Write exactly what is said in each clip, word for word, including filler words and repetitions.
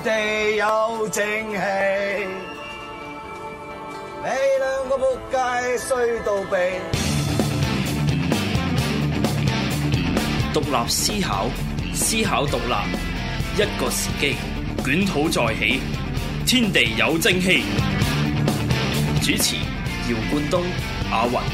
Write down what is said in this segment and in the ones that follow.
地有正氣。你兩個仆街衰到痹。 獨立思考，思考獨立，一個時機，捲土再起，天地有正氣。主持：姚冠東、阿雲。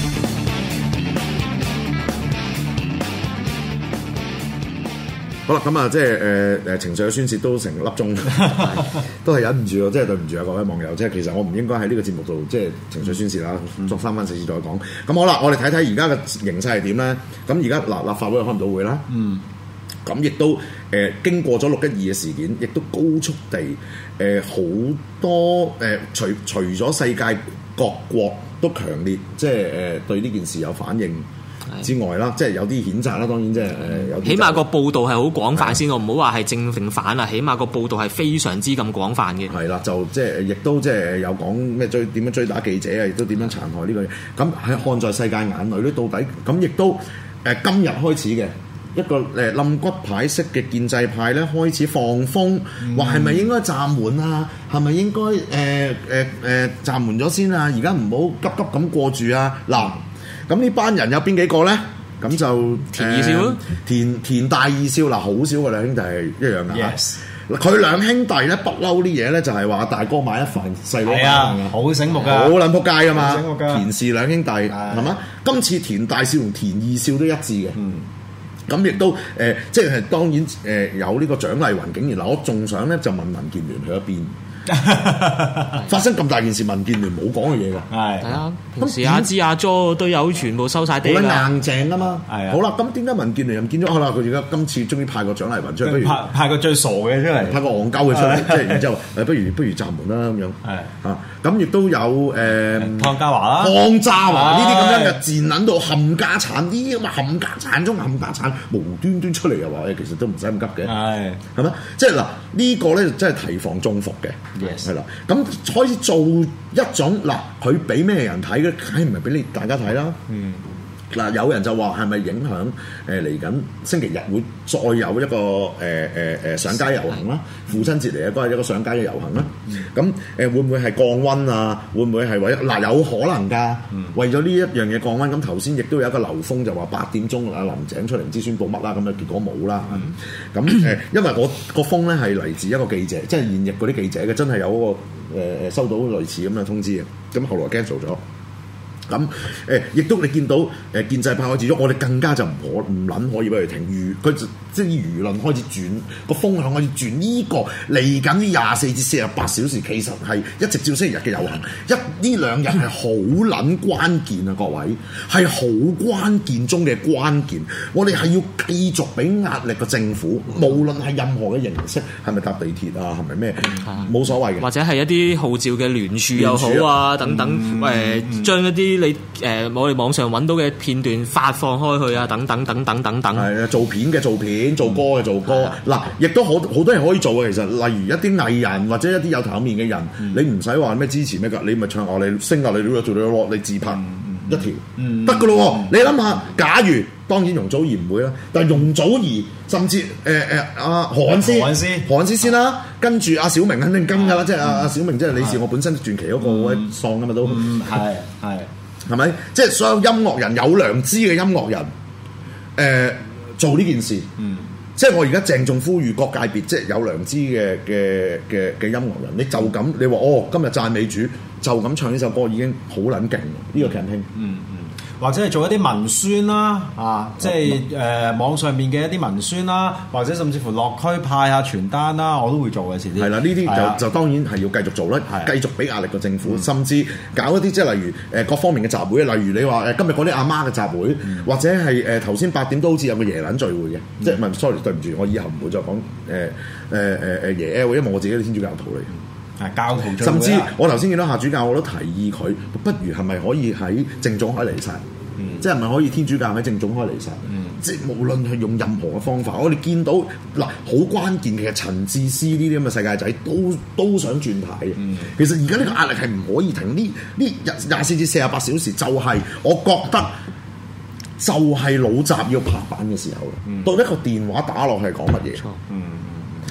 好啦，咁啊，即係誒誒情緒嘅宣泄都成粒鐘，都係忍唔住喎，即係對唔住啊各位網友，即係其實我唔應該喺呢個節目度即係情緒宣泄啦，作三番四次再講。咁好啦，我哋睇睇而家嘅形勢係點咧？咁而家嗱立法會又開唔到會啦，嗯，咁亦都誒、呃、經過咗六一二嘅事件，亦都高速地誒好、呃、多誒、呃、除除咗世界各國都強烈即係誒、呃、對呢件事有反應之外啦，即係有啲譴責啦，當然即係誒有啲。起碼個報道係好廣泛先，我唔好話係正定反啊。起碼個報道係非常之咁廣泛嘅。 係啦，就即係亦都即係有講咩追點樣追打記者啊，亦都點樣殘害呢個嘢。咁喺看在世界眼裏咧，到底咁亦都誒、呃、今日開始嘅一個誒冧骨牌式嘅建制派咧，開始放風，話係咪應該暫緩啊？係咪應該誒誒誒暫緩咗先啊？而家唔好急急咁過住啊！嗱。咁呢班人有邊幾個咧？咁就田二少咯、呃，田田大二少嗱，好少嘅兩兄弟係一樣嘅。 Yes， 佢兩兄弟咧不嬲啲嘢咧，就係話大哥買一份，細佬買一份嘅， 好醒目㗎， 好撚撲街㗎嘛。 醒目㗎， 田氏兩兄弟係嘛？今次田大少同田二少都一致嘅。嗯。咁亦都誒、呃，即係當然誒、呃、有呢個蔣麗芸竟然嗱，我仲想咧就問民建聯去一邊。發生咁大件事，民建聯冇講嘅嘢㗎。係，係啊，平時阿芝阿 Jo 都有全部收晒地啦，好硬淨啊嘛。係啊，好啦，咁點解民建聯又唔見咗？好啦，佢而家今次終於派個蔣麗芸出嚟，不如派派個最傻嘅出嚟，派個戇鳩嘅出嚟，即係然之後誒，不如不如暫緩啦咁樣。係啊，咁亦都有誒湯家華啦，湯家華呢啲咁樣嘅賤撚到冚家產，呢啲咁嘅冚家產中冚家產，無端端出嚟又話誒，其實都唔使咁急嘅。係係咪？即係嗱，呢個咧真係提防中伏嘅。Yes， 係啦，咁開始做一種嗱，佢俾咩人睇嘅？梗係唔係俾你大家睇啦。嗯，嗱，有人就話係咪影響誒嚟緊星期日會再有一個誒誒誒上街遊行啦？父親節嚟嘅嗰係一個上街嘅遊行啦。咁誒、嗯、會唔會係降溫啊？會唔會係為嗱有可能㗎？嗯、為咗呢一樣嘢降溫，咁頭先亦都有一個流風就話八點鐘阿林鄭出嚟唔知宣佈乜啦，咁啊結果冇啦。咁誒、嗯，因為我個風咧係嚟自一個記者，即係現役嗰啲記者嘅，真係有嗰個誒誒收到類似咁嘅通知嘅，咁後來 cancel 咗。咁誒，亦、呃、都你見到誒、呃、建制派開始咗，我哋更加就唔可唔撚可以俾佢停。輿佢即係輿論開始轉，個風向開始轉。呢、這個嚟緊呢廿四至四十八小時，其實係一直照星期日嘅遊行。一呢兩日係好撚關鍵啊，各位係好關鍵中嘅關鍵。我哋係要繼續俾壓力個政府，無論係任何嘅形式，係咪搭地鐵啊，係咪咩冇所謂嘅， 或者係一啲號召嘅聯署又好啊，等等誒、嗯呃，將一啲你誒、呃、我哋網上揾到嘅片段發放開去啊，等等等等等等。係啊， 做片嘅做片，做歌嘅做歌。嗱、嗯，亦都好好多嘢可以做嘅。其實，例如一啲藝人或者一啲有頭有面嘅人，嗯、你唔使話咩支持咩㗎，你咪唱我你升啊，你做做咗你自拍、嗯、一條得㗎咯。嗯、你諗下，假如當然容祖兒唔會啦，但係容祖兒甚至誒誒阿何韻詩、何韻詩、何韻詩先啦，跟住阿小明肯定跟㗎啦，即係阿阿小明即係你是我本身傳奇嗰個位喪㗎嘛都係係。係咪？即係所有音樂人有良知嘅音樂人，誒、呃、做呢件事，嗯，即係我而家鄭重呼籲各界別，即係有良知嘅嘅嘅嘅音樂人，你就咁你話哦，今日讚美主就咁唱呢首歌已經好撚勁，呢、這個 campaign，嗯嗯。或者係做一啲文宣啦，啊，即係誒、呃、網上面嘅一啲文宣啦，或者甚至乎落區派下傳單啦，我都會做嘅。遲啲係啦，呢啲就的就當然係要繼續做啦，的繼續俾壓力個政府，嗯、甚至搞一啲即係例如誒、呃、各方面嘅集會，例如你話誒今日嗰啲阿媽嘅集會，嗯、或者係誒頭先八點都好似有個耶撚聚會嘅，嗯、即係唔係 sorry 對唔住，我以後唔會再講誒誒誒誒耶 L，因為我自己都天主教徒嚟。教徒，甚至我頭先見到夏主教，我都提議佢，不如係咪可以喺正總開彌撒？嗯、即係咪可以天主教喺正總開彌撒？嗯、即係無論係用任何嘅方法，我哋見到嗱好關鍵嘅陳智思呢啲咁嘅世界仔都都想轉軚嘅。嗯、其實而家呢個壓力係唔可以停，呢呢廿四至四十八小時就係、是、我覺得就係老習要拍板嘅時候。嗯、到一個電話打落去講乜嘢？嗯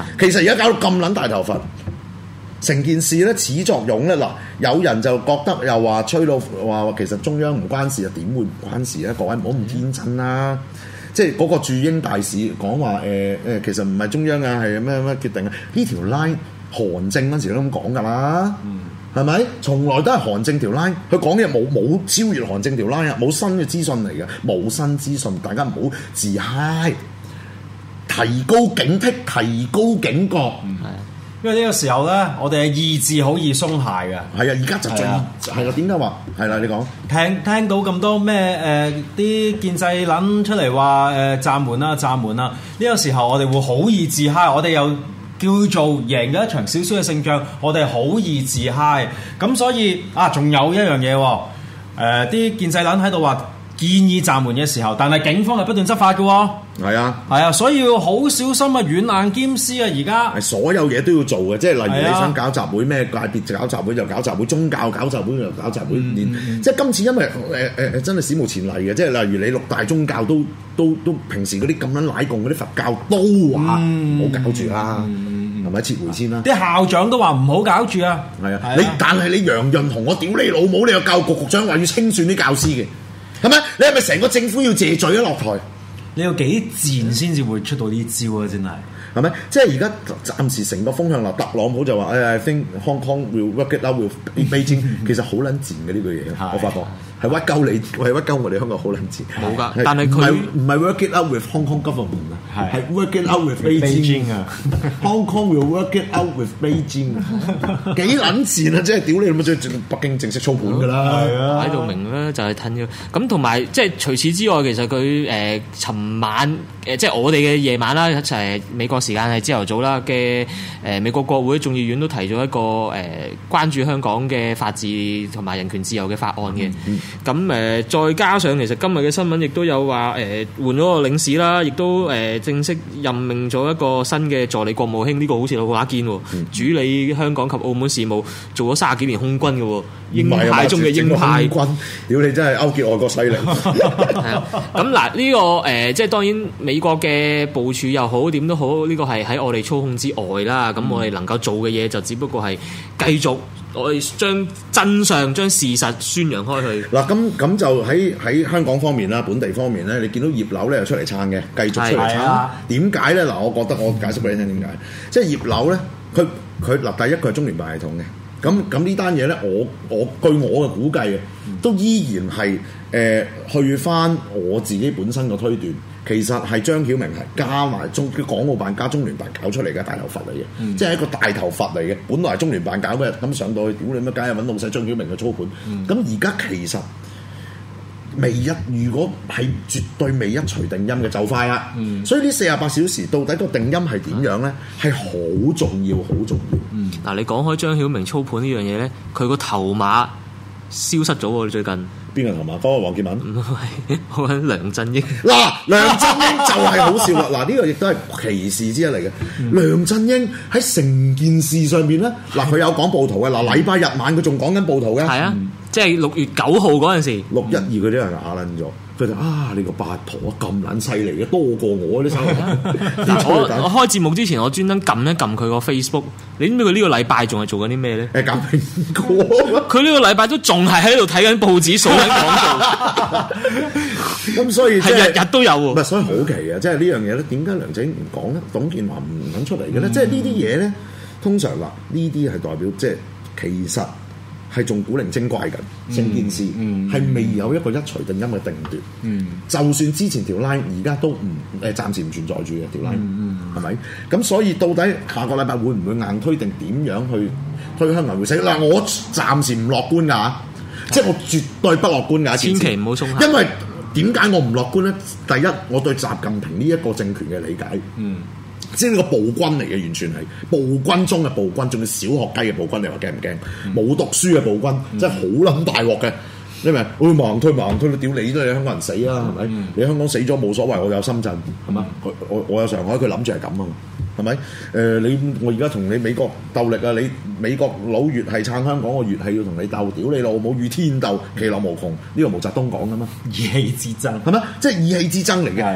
其實而家搞到咁撚大頭佛，成件事咧始作俑咧嗱，有人就覺得又話吹到話其實中央唔關事啊，點會唔關事啊？各位唔好咁天真啦！即係嗰個駐英大使講話誒誒，其實唔係中央啊，係咩咩決定啊？呢條 line 韓正嗰陣時都咁講㗎啦，係咪、嗯？從來都係韓正條 line，佢講嘢冇冇超越韓正條 line 啊，冇新嘅資訊嚟嘅，冇新資訊，大家唔好自嗨，提高警惕，提高警覺。嗯因為呢個時候咧，我哋嘅意志好易鬆懈嘅。係啊， 而家就最係啦。點解話係啦？你講聽聽到咁多咩誒啲建制撚出嚟話誒暫緩啦、暫緩啦，呢、這個時候我哋會好易自嗨，我哋又叫做贏咗一場少少嘅勝仗，我哋好易自嗨。咁所以啊，仲有一樣嘢喎，誒、呃、啲建制撚喺度話建議暫緩嘅時候，但係警方係不斷執法嘅喎。 係啊， 係啊，所以要好小心啊，軟硬兼施啊！而家係所有嘢都要做嘅，即係例如你想搞集會咩界別就搞集會就搞集會，宗教搞集會就搞集會。嗯嗯嗯、即係今次因為誒誒誒真係史無前例嘅，即係例如你六大宗教都都都平時嗰啲咁撚奶共嗰啲佛教都話唔好搞住啦，係咪、嗯、撤回先啦？啲校長都話唔好搞住啊！ 係啊，你但係你楊潤雄，我屌你老母！你有教育局局長話要清算啲教師嘅，係咪？你係咪成個政府要謝罪啊？落台？ 你要幾賤先至會出到呢招啊！真係係咪？即係而家暫時成個風向啦。特朗普就話：誒，I think Hong Kong will work it out with Beijing。其實好撚賤嘅呢句嘢，我發覺係屈鳩你，係屈鳩我哋香港好撚賤。 冇㗎，但係佢唔係 work it out with Hong Kong government 啊，係 work it out with Beijing 啊。Hong Kong will work it out with Beijing。幾撚賤啊！即係屌你老母，即係北京正式操盤㗎啦。係啊， 喺度明啦，就係褪咗。咁同埋即係除此之外，其實佢誒尋晚誒即係我哋嘅夜晚啦，一齊美國時間係朝頭早啦嘅誒美國國會眾議院都提咗一個誒、呃、關注香港嘅法治同埋人權自由嘅法案嘅。咁誒、嗯呃、再加上其實今日嘅新聞亦都有話誒、呃、換咗個領事啦，亦都誒、呃、正式任命咗一個新嘅助理國務卿，呢、這個好似老話堅喎，嗯、主理香港及澳門事務，做咗三十幾年空軍嘅喎，鷹派中嘅鷹派軍，屌你真係勾結外國勢力。 係啊，咁嗱呢個誒、呃、即係當然美國嘅部署又好點都好，呢、這個係喺我哋操控之外啦。咁、嗯、我哋能夠做嘅嘢就只不過係繼續我哋將真相、將事實宣揚開去。 嗱咁咁就喺喺香港方面啦，本地方面咧，你見到葉劉咧又出嚟撐嘅，繼續出嚟撐。點解咧？嗱，我覺得我解釋俾你聽點解。即係葉劉咧，佢佢嗱第一佢係中聯辦系統嘅。咁咁呢單嘢咧，我我據我嘅估計啊，都依然係誒、呃、去翻我自己本身嘅推斷，其實係張曉明係加埋中港澳辦加中聯辦搞出嚟嘅大頭佛嚟嘅，嗯、即係一個大頭佛嚟嘅。本來係中聯辦搞嘅，咁上到去屌你乜梗係揾老細張曉明嘅操盤。咁而家其實未一，如果係絕對未一錘定音嘅就快啦。嗯、所以呢四十八小時到底個定音係點樣咧？係好、嗯、重要，好重要。 嗱、嗯，你講開張曉明操盤呢樣嘢咧，佢個頭馬消失咗喎，最近。 邊個頭馬？嗰個黃建文？ 唔係，我揾梁振英。 嗱，梁振英就係好笑啦！嗱，呢個亦都係歧視之一嚟嘅。嗯、梁振英喺成件事上邊咧，嗱佢有講暴徒嘅，嗱禮拜日晚佢仲講緊暴徒嘅。係啊，嗯、即係六月九號嗰陣時， 六一二嗰啲人啞撚咗。佢就啊，你個八婆咁撚犀利嘅，多過我啲手。 我我開節目之前，我專登撳一撳佢個 Facebook。你知唔知佢呢個禮拜仲係做緊啲咩咧？ 誒，搞蘋果。佢呢個禮拜都仲係喺度睇緊報紙，數緊廣告。 咁所以係日日都有喎。 唔係，所以好奇啊！即係呢樣嘢咧，點解梁振英唔講咧？董建華唔肯出嚟嘅咧？即係呢啲嘢咧，通常嗱，呢啲係代表即係其實。係仲古靈精怪緊，成件事係未有一個一錘定音嘅定奪。嗯、就算之前條 line 而家都唔誒暫時唔存在住嘅條 line，係咪？咁所以到底下個禮拜會唔會硬推定點樣去推香港回升？嗱，我暫時唔樂觀㗎，嗯、即係我絕對不樂觀㗎。 千祈唔好鬆懈。 因為點解我唔樂觀咧？第一，我對習近平呢一個政權嘅理解。嗯即係呢個暴君嚟嘅，完全係暴君中嘅暴君，仲要小學雞嘅暴君，你話驚唔驚？冇、嗯、讀書嘅暴君，嗯、真係好撚大鑊嘅。你咪會盲推盲推，屌你都係香港人死啦，係咪？嗯、你香港死咗冇所謂，我有深圳，係嘛？我我我有上海，佢諗住係咁啊，係咪？誒、呃，你我而家同你美國鬥力啊！你美國佬越係撐香港，我越係要同你鬥，屌你老母與天鬥，其樂無窮。呢、這個毛澤東講噶嘛， 意氣之爭係咪？即係意氣之爭嚟嘅。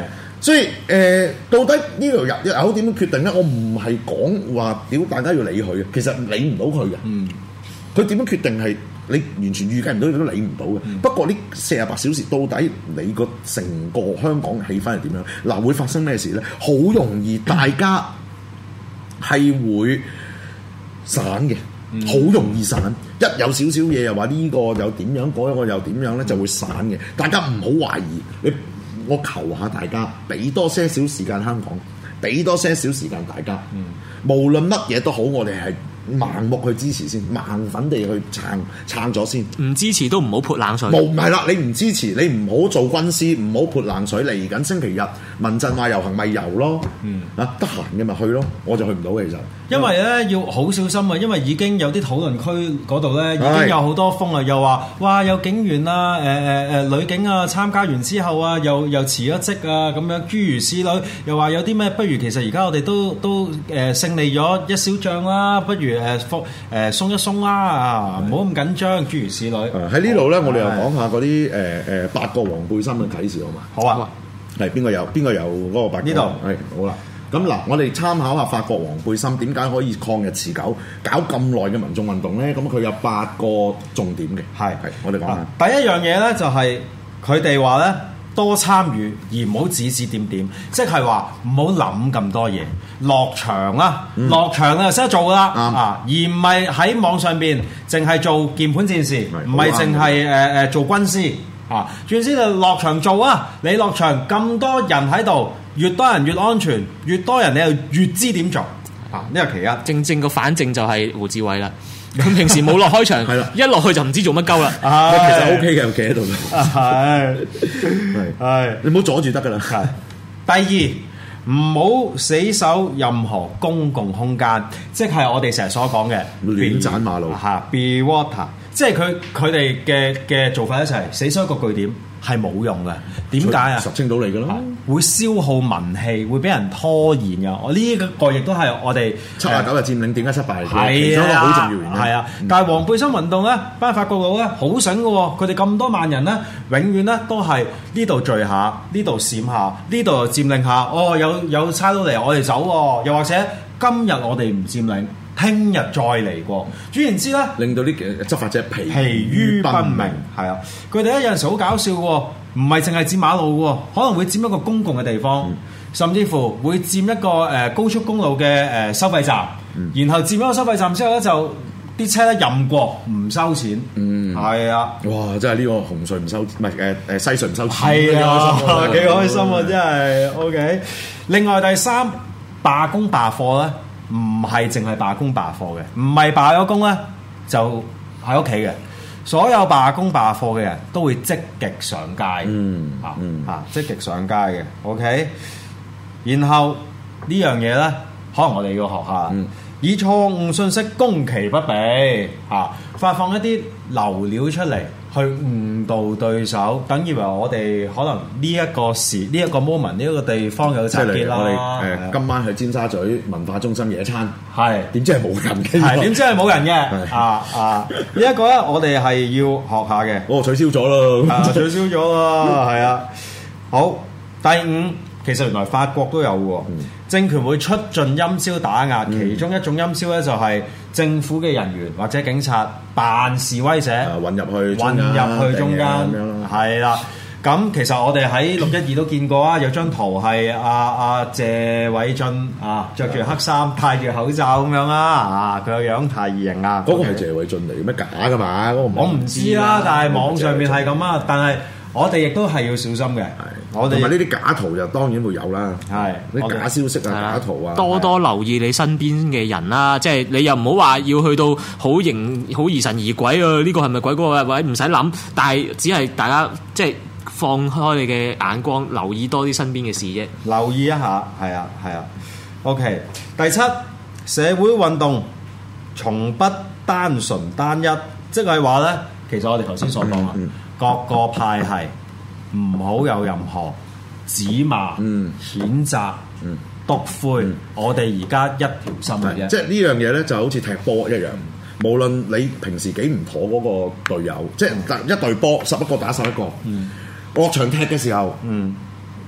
所以誒、呃，到底呢條入入口點樣決定咧？我唔係講話屌大家要理佢嘅，其實理唔到佢嘅。嗯，佢點樣決定係你完全預計唔到，你都理唔到嘅。嗯、不過呢四十八小時到底你個成個香港嘅氣氛係點樣？嗱，會發生咩事咧？好容易大家係會散嘅，好、嗯、容易散。一有少少嘢又話呢個又點樣，嗰、那個又點樣咧，就會散嘅。大家唔好懷疑你。我求下大家，俾多些少時間香港，俾多些少時間大家。嗯、無論乜嘢都好，我哋係盲目去支持先，盲粉地去撐撐咗先。唔支持都唔好潑冷水。 冇，唔係啦，你唔支持，你唔好做軍師，唔好潑冷水。嚟緊星期日民陣話遊行咪遊咯。嗯，啊得閒嘅咪去咯，我就去唔到嘅其實。 因為咧要好小心啊，因為已經有啲討論區嗰度咧已經有好多風啊，又話哇有警員啊，誒誒誒女警啊參加完之後啊，又又辭咗職啊，咁樣諸如此類，又話有啲咩不如其實而家我哋都都誒、呃、勝利咗一小仗啦，不如誒放誒鬆一鬆啦啊，唔好咁緊張，諸如此類。 喺呢度咧，我哋又講下嗰啲誒誒八個黃背心嘅啟示好嘛？ 好啊， 係邊個有邊個有嗰個八個？呢度係好啦。咁嗱，我哋參考下法國黃背心點解可以抗日持久，搞咁耐嘅民眾運動咧？咁佢有八個重點嘅，係係我哋講下。 第一樣嘢咧就係佢哋話咧多參與而唔好指指點點，即係話唔好諗咁多嘢，落場啦，嗯、落場就識得做噶啦，嗯、啊，而唔係喺網上邊淨係做鍵盤戰士，唔係淨係誒誒做軍師啊，總之就落場做啊！你落場咁多人喺度。越多人越安全，越多人你又越知點做啊！呢個其一， 正正個反正就係胡志偉啦。咁平時冇落開場， 係啦， 一落去就唔知做乜鳩啦。 其實 O K 嘅，企喺度。 係係係， 你唔好阻住得噶啦。 係第二，唔好死守任何公共空間，即係我哋成日所講嘅亂斬馬路嚇。Be water，即係佢佢哋嘅嘅做法一齊死守一個據點。係冇用嘅，點解啊？ 實清到嚟嘅咯， 會消耗民氣，會俾人拖延嘅。我呢一個亦都係我哋七啊九日佔領點解失敗嘅， 係啊， 其中一個好重要原因。 係啊，嗯、但係黃背心運動咧，班法國佬咧好醒嘅喎，佢哋咁多萬人咧，永遠咧都係呢度聚下，呢度閃下，呢度又佔領下。哦，有有差佬嚟，我哋走喎。又或者今日我哋唔佔領。聽日再嚟過，總言之咧， 令到啲執法者疲疲於奔命。係啊，佢哋咧有陣時好搞笑嘅喎，唔係淨係佔馬路嘅喎，可能會佔一個公共嘅地方，嗯、甚至乎會佔一個誒、呃、高速公路嘅誒、呃、收費站，嗯、然後佔咗個收費站之後咧，就啲車咧任過，唔收錢。嗯，係啊， 哇！真係呢個紅隧唔收，唔係誒誒西隧唔收錢， 係啊，幾開心啊！真係 OK。另外第三，罷工罷課咧。唔係淨係罷工罷課嘅，唔係罷咗工咧就喺屋企嘅。所有罷工罷課嘅人都會積極上街，嗯啊嗯啊積極上街嘅。OK，然後呢樣嘢咧，可能我哋要學下，嗯、以錯誤信息攻其不備，啊發放一啲流料出嚟。去誤導對手，等以為我哋可能呢一個時、呢、這、一個 moment、呢一個地方有集結啦。 我哋誒、呃、的今晚去尖沙咀文化中心野餐，係點的知係冇人嘅？ 係點知係冇人嘅？的啊啊！呢一個咧，我哋係要學下嘅。 哦，取消咗咯， 啊，取消咗啦，係啊。好，第五，其實原來法國都有喎。嗯、政權會出盡陰招打壓，嗯、其中一種陰招咧就係政府嘅人員或者警察扮示威者， 混入去， 混入去中間，係啦。咁其實我哋喺六一二都見過啊，有張圖係阿阿謝偉俊啊，着住黑衫，戴住口罩咁樣啦，啊，佢個樣太異形啊！ 嗰個係謝偉俊嚟，咩假噶嘛？嗰個我唔知啦，但係網上面係咁啊，但係。我哋亦都係要小心嘅，我哋同埋呢啲假圖就當然會有啦， 係啲假消息啊、假圖啊， 多多留意你身邊嘅人啦，即係你又唔好話要去到好形好疑神疑鬼啊！呢個係咪鬼嗰個位唔使諗，但係只係大家即係放開你嘅眼光，留意多啲身邊嘅事啫。 留意一下，係啊，係啊。OK，第七，社會運動從不單純單一，即係話咧，其實我哋頭先所講啊。嗯嗯各個派系唔好有任何指罵、嗯、譴責、嗯、篤灰，嗯、我哋而家一條心嘅啫。 即係呢樣嘢咧，就好似踢波一樣。無論你平時幾唔妥嗰個隊友，即係一隊波十一個打十一個，落、嗯、場踢嘅時候，嗯、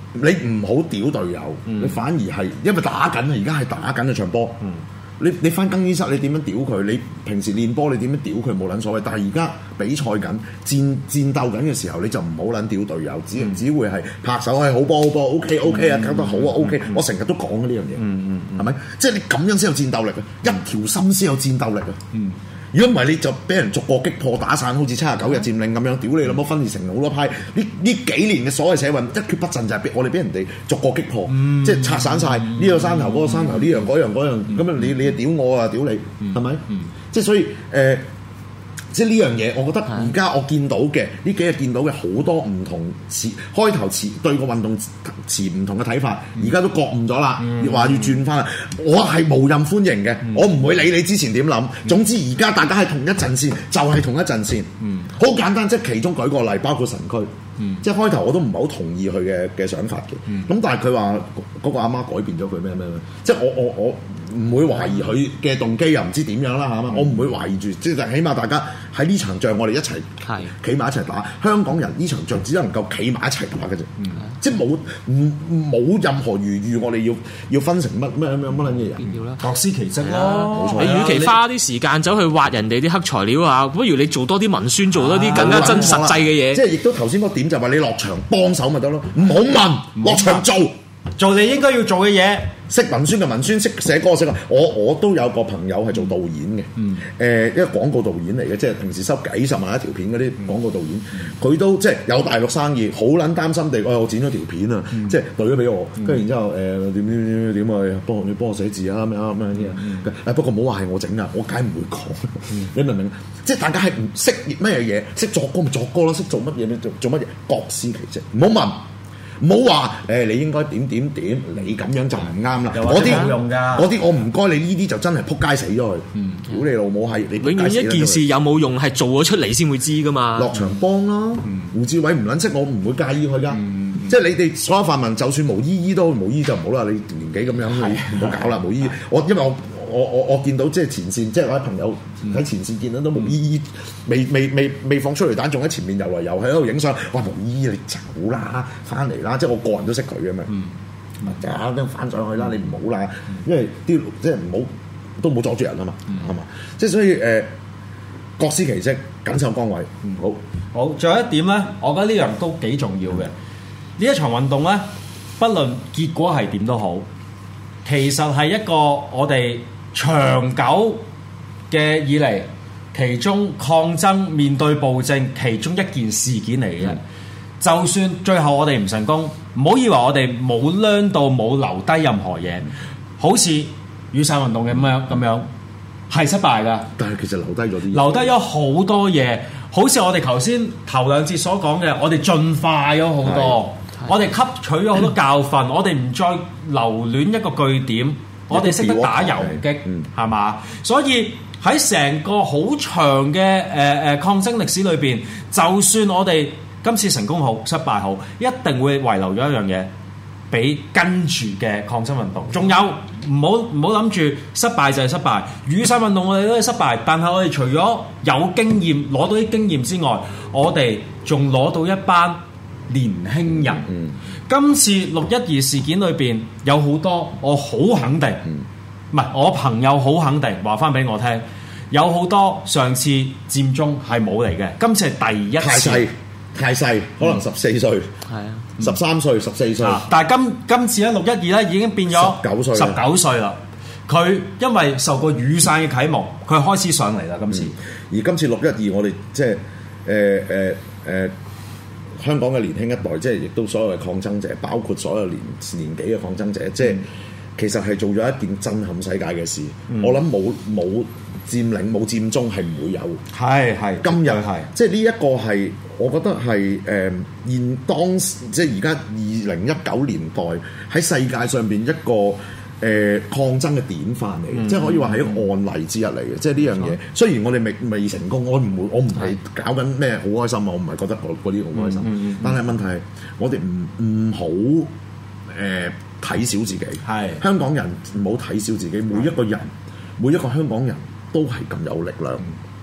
你唔好屌隊友，嗯、你反而係因為打緊啊，而家係打緊啊場波。嗯、你你翻更衣室，你點樣屌佢？你平時練波，你點樣屌佢冇撚所謂。但係而家比賽緊、戰戰鬥緊嘅時候，你就唔好撚屌隊友，只、嗯、只會係拍手係好波好波 ，OK OK 啊，搞得好啊 OK。我成日都講嘅呢樣嘢，係咪、嗯嗯？即係你咁樣先有戰鬥力啊！一條心先有戰鬥力啊！嗯如果唔係你就俾人逐個擊破打散，好似七十九日佔領咁樣，屌你老母分裂成好多派。呢呢幾年嘅所謂社運一蹶不振就係俾我哋俾人哋逐個擊破，嗯、即係拆散晒呢、嗯、個山頭嗰、嗯、個山頭呢樣嗰樣嗰樣，咁啊、嗯、你你啊屌我啊屌你，係咪？即係所以誒。呃即係呢樣嘢，我覺得而家我見到嘅呢幾日見到嘅好多唔同持開頭持對個運動持唔同嘅睇法，而家都覺悟咗啦，話、嗯、要轉翻啦。我係無任歡迎嘅，嗯、我唔會理你之前點諗。嗯、總之而家大家係同一陣線，就係、是、同一陣線。好、嗯、簡單，即係其中舉個例，包括神區。嗯、即係開頭我都唔係好同意佢嘅嘅想法嘅。咁、嗯、但係佢話嗰個阿媽改變咗佢咩咩咩，即係我我我唔會懷疑佢嘅動機，又唔知點樣啦嚇嘛。嗯、我唔會懷疑住，即係起碼大家喺呢場仗我哋一齊企埋一齊打。香港人呢場仗只能夠企埋一齊打嘅啫，嗯、即係冇冇任何餘裕，我哋要要分成乜咩咩乜撚嘢人，各司其職咯。 你與其花啲時間走去挖人哋啲黑材料啊，不如你做多啲文宣，做多啲更加真實際嘅嘢。 即係亦都頭先嗰點就話你落場幫手咪得咯，唔好問，落場做做你應該要做嘅嘢。 識文宣嘅文宣，識寫歌識啊！我我都有個朋友係做導演嘅，誒、嗯呃，一個廣告導演嚟嘅，即係平時收幾十萬一條片嗰啲廣告導演，佢、嗯、都即係有大陸生意，好撚擔心地，我剪咗條片啊，嗯、即係對咗俾我，跟住、嗯、然之後誒點點點點啊，幫你幫我寫字啊咁樣咁樣啲啊，不過唔好話係我整啊，我梗係唔會講，嗯、你明唔明？即係大家係唔識乜嘢嘢，識作歌咪作歌咯，識做乜嘢咪做做乜嘢，各司其職，唔好問。唔好話誒，你應該點點點，你咁樣就唔啱啦。嗰啲冇用㗎，嗰啲我唔該你呢啲就真係撲街死咗佢。嗯，屌你老母係，你永遠一件事有冇用係做咗出嚟先會知㗎嘛。 落場幫啦，嗯、胡志偉唔撚識我唔會介意佢㗎。嗯、即係你哋所有泛民，就算無依依都無依就唔好啦。你年紀咁樣，唔好搞啦無依。我因為我。我我我見到即係前線，即係我啲朋友喺前線見到都無依依，未未未未放出嚟彈，仲喺前面遊嚟遊喺度影相。哇無依依你走啦，翻嚟啦！即係我個人都識佢嘅嘛。咪就咁翻上去啦，你唔好啦，因為啲即係唔好都冇阻住人啊嘛，係嘛？即係所以誒，各司其職，緊守崗位。嗯，好， 好。仲有一點咧，我覺得呢樣都幾重要嘅。呢一場運動咧，不論結果係點都好，其實係一個我哋長久嘅以嚟，其中抗爭面對暴政其中一件事件嚟嘅。嗯、就算最後我哋唔成功，唔好以為我哋冇孭到冇留低任何嘢，好似雨傘運動咁樣咁樣係失敗㗎。 但係其實留低咗啲， 留低咗好多嘢，好似我哋頭先頭兩節所講嘅，我哋進化咗好多，我哋吸取咗好多教訓，嗯、我哋唔再留戀一個據點。我哋識得打遊擊，係嘛、嗯？所以喺成個好長嘅誒誒抗爭歷史裏邊，就算我哋今次成功好、失敗好，一定會遺留咗一樣嘢，俾跟住嘅抗爭運動。仲有唔好唔好諗住失敗就係失敗，雨傘運動我哋都係失敗，但係我哋除咗有經驗攞到啲經驗之外，我哋仲攞到一班年輕人。嗯今次六一二事件裏邊有好多，我好肯定，唔係、嗯、我朋友好肯定話翻俾我聽，有好多上次佔中係冇嚟嘅，今次係第一次。太細，太細，可能十四歲，係啊、嗯，十三歲、十四歲。但係今今次咧六一二咧已經變咗十九歲，十九歲啦。佢因為受過雨傘嘅啟蒙，佢開始上嚟啦。今次、 嗯、而今次六一二，我哋即係誒誒誒。呃呃呃香港嘅年輕一代，即係亦都所有嘅抗爭者，包括所有年年紀嘅抗爭者，即係、嗯、其實係做咗一件震撼世界嘅事。嗯、我諗冇冇佔領冇佔中係唔會有。係係今日係即係呢一個係，我覺得係誒、呃、現當即係而家二零一九年代喺世界上邊一個。誒、呃、抗爭嘅典範嚟嘅，嗯、即係可以話係一個案例之一嚟嘅，嗯、即係呢樣嘢。嗯、雖然我哋未未成功，我唔會，我唔係搞緊咩好開心啊！我唔係覺得嗰啲好開心。嗯嗯嗯、但係問題係，我哋唔唔好誒睇小自己。係是香港人唔好睇小自己，每一個人，每一個香港人都係咁有力量。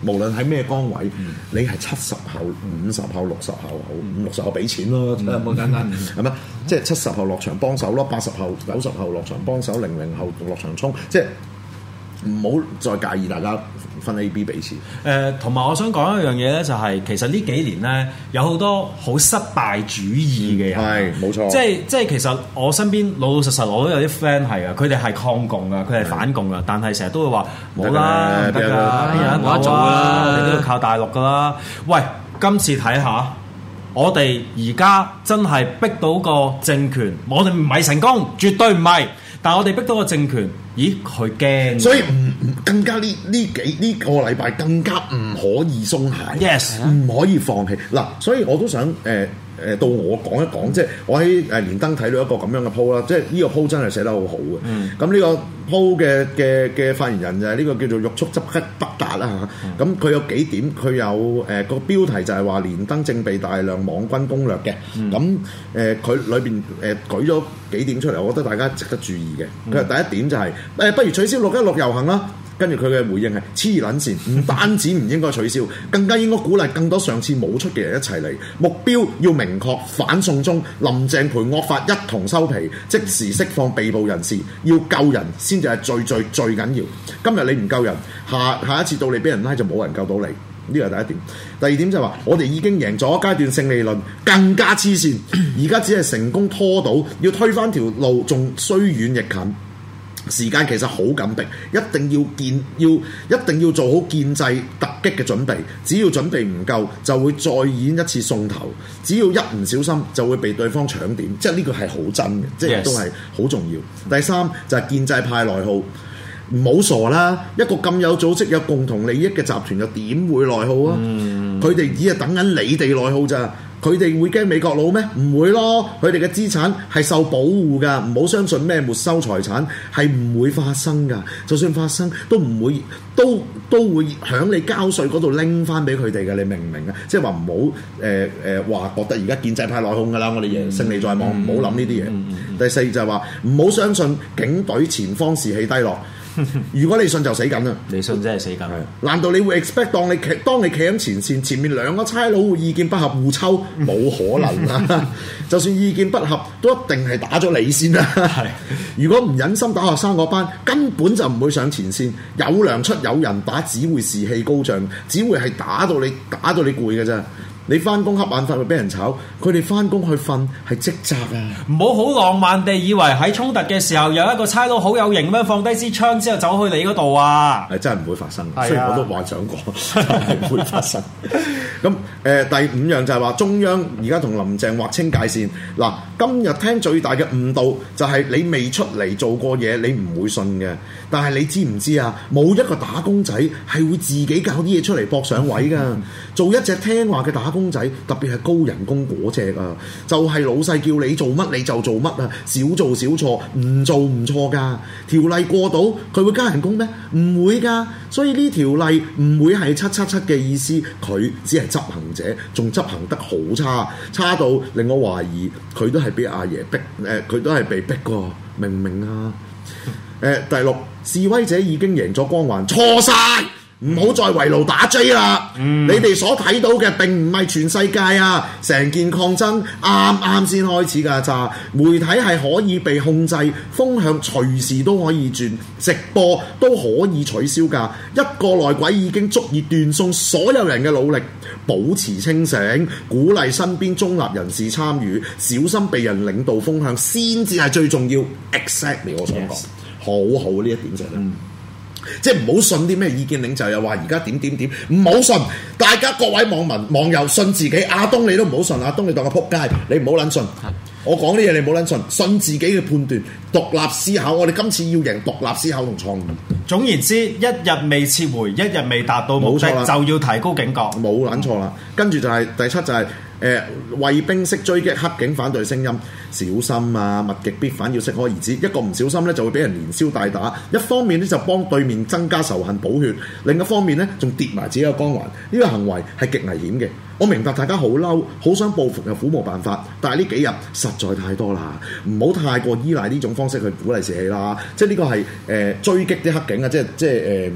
無論喺咩崗位，嗯、你係七十後、五十後、六十後好，五六十後俾錢咯，咁簡單係咪？即係七十後落場幫手咯，八十後、九十後落場幫手，零零後落場衝，即係唔好再介意大家分 A、B 俾錢。 誒，同埋我想講一樣嘢咧，就係其實呢幾年咧有好多好失敗主義嘅人， 係冇錯。 即係即係其實我身邊老老實實我都有啲 friend 係啊，佢哋係抗共啊，佢係反共啊，但係成日都會話冇啦，唔得㗎，有人冇得做啦，我哋都要靠大陸㗎啦。喂，今次睇下。我哋而家真係逼到個政權，我哋唔係成功，絕對唔係。但係我哋逼到個政權，咦佢驚， 所以唔唔更加呢呢幾呢個禮拜更加唔可以鬆懈 ，yes， 唔可以放棄嗱。所以我都想誒。呃誒到我講一講，即係我喺誒連登睇到一個咁樣嘅 po 啦，即係呢個 po 真係寫得好好嘅。咁呢、嗯、個 po 嘅嘅嘅發言人就係呢個叫做欲速則不不達啦嚇。咁佢、嗯、有幾點，佢有誒、呃、個標題就係話連登正被大量網軍攻略嘅。咁誒佢裏邊誒舉咗幾點出嚟，我覺得大家值得注意嘅。佢話、嗯、第一點就係、是、誒、呃，不如取消六一六遊行啦。跟住佢嘅回應係黐撚線，唔單止唔應該取消，更加應該鼓勵更多上次冇出嘅人一齊嚟。目標要明確，反送中，林鄭陪惡法一同收皮，即時釋放被捕人士，要救人先至係最最最緊要。今日你唔救人，下下一次到你俾人拉就冇人救到你。呢個係第一點。第二點就係話，我哋已經贏咗階段性利論，更加黐線。而家只係成功拖到，要推翻條路仲雖遠亦近。時間其實好緊迫，一定要建要一定要做好建制突擊嘅準備。只要準備唔夠，就會再演一次送頭。只要一唔小心，就會被對方搶點。即係呢個係好真嘅，即係都係好重要。第三就係、是、建制派內耗，唔好傻啦！一個咁有組織、有共同利益嘅集團，又點會內耗啊？佢哋、嗯、只係等緊你哋內耗咋。佢哋會驚美國佬咩？唔會咯，佢哋嘅資產係受保護㗎，唔好相信咩沒收財產係唔會發生㗎。就算發生，都唔會都都會響你交稅嗰度拎翻俾佢哋嘅。你明唔明啊？即係話唔好誒誒話覺得而家建制派內訌㗎啦，我哋贏勝利在望，唔好諗呢啲嘢。嗯嗯嗯、第四就係話唔好相信警隊前方士氣低落。如果你信就死緊啦， 你信真係死緊。係， 難道你會 expect 當你企當你企喺前線，前面兩個差佬會意見不合互抽？冇可能啦！就算意見不合，都一定係打咗你先啦。係，如果唔忍心打學生嗰班，根本就唔會上前線。有糧出有人打，只會士氣高漲，只會係打到你打到你攰嘅啫。你翻工瞌眼瞓會俾人炒，佢哋翻工去瞓係職責啊！ 唔好好浪漫地以為喺衝突嘅時候有一個差佬好有型咩，放低支槍之後走去你嗰度啊！ 係真係唔會發生， 啊、 雖然我都幻想過，係唔會發生。咁誒、呃、第五樣就係話中央而家同林鄭劃清界線。嗱，今日聽最大嘅誤導就係你未出嚟做過嘢，你唔會信嘅。但係你知唔知啊？冇一個打工仔係會自己搞啲嘢出嚟搏上位㗎。做一隻聽話嘅打工仔，特別係高人工嗰隻啊，就係、是、老細叫你做乜你就做乜啊，少做少錯，唔做唔錯㗎。條例過到，佢會加人工咩？唔會㗎。所以呢條例唔會係七七七嘅意思，佢只係執行者，仲執行得好差，差到令我懷疑佢都係俾阿爺逼，誒、呃、佢都係被逼㗎，明唔明啊？誒、呃、第六，示威者已經贏咗光環，錯晒。唔好再圍爐打 J 啦！嗯、你哋所睇到嘅並唔係全世界啊！成件抗爭啱啱先開始㗎咋，媒體係可以被控制，風向隨時都可以轉，直播都可以取消㗎。一個內鬼已經足以斷送所有人嘅努力，保持清醒，鼓勵身邊中立人士參與，小心被人領導風向，先至係最重要。Exactly， 我想講，Yes. 好好呢一點就係、是。嗯即係唔好信啲咩意見領袖又話而家點點點，唔好信。大家各位網民網友信自己，阿東你都唔好信，阿東你當個撲街，你唔好撚信。我講啲嘢你唔好撚信，信自己嘅判斷，獨立思考。我哋今次要贏獨立思考同創意。 總言之，一日未撤回，一日未達到目的，就要提高警覺。冇撚錯啦。跟住就係、是、第七就係、是。誒衛、呃、兵式追擊黑警反對聲音，小心啊！物極必反，要適可而止。一個唔小心咧，就會俾人連消帶打。一方面咧就幫對面增加仇恨補血，另一方面咧仲跌埋自己嘅光環。呢、這個行為係極危險嘅。我明白大家好嬲，好想報復又苦無辦法，但係呢幾日實在太多啦，唔好太過依賴呢種方式去鼓勵士氣啦。即係呢個係誒、呃、追擊啲黑警啊！即係即係誒。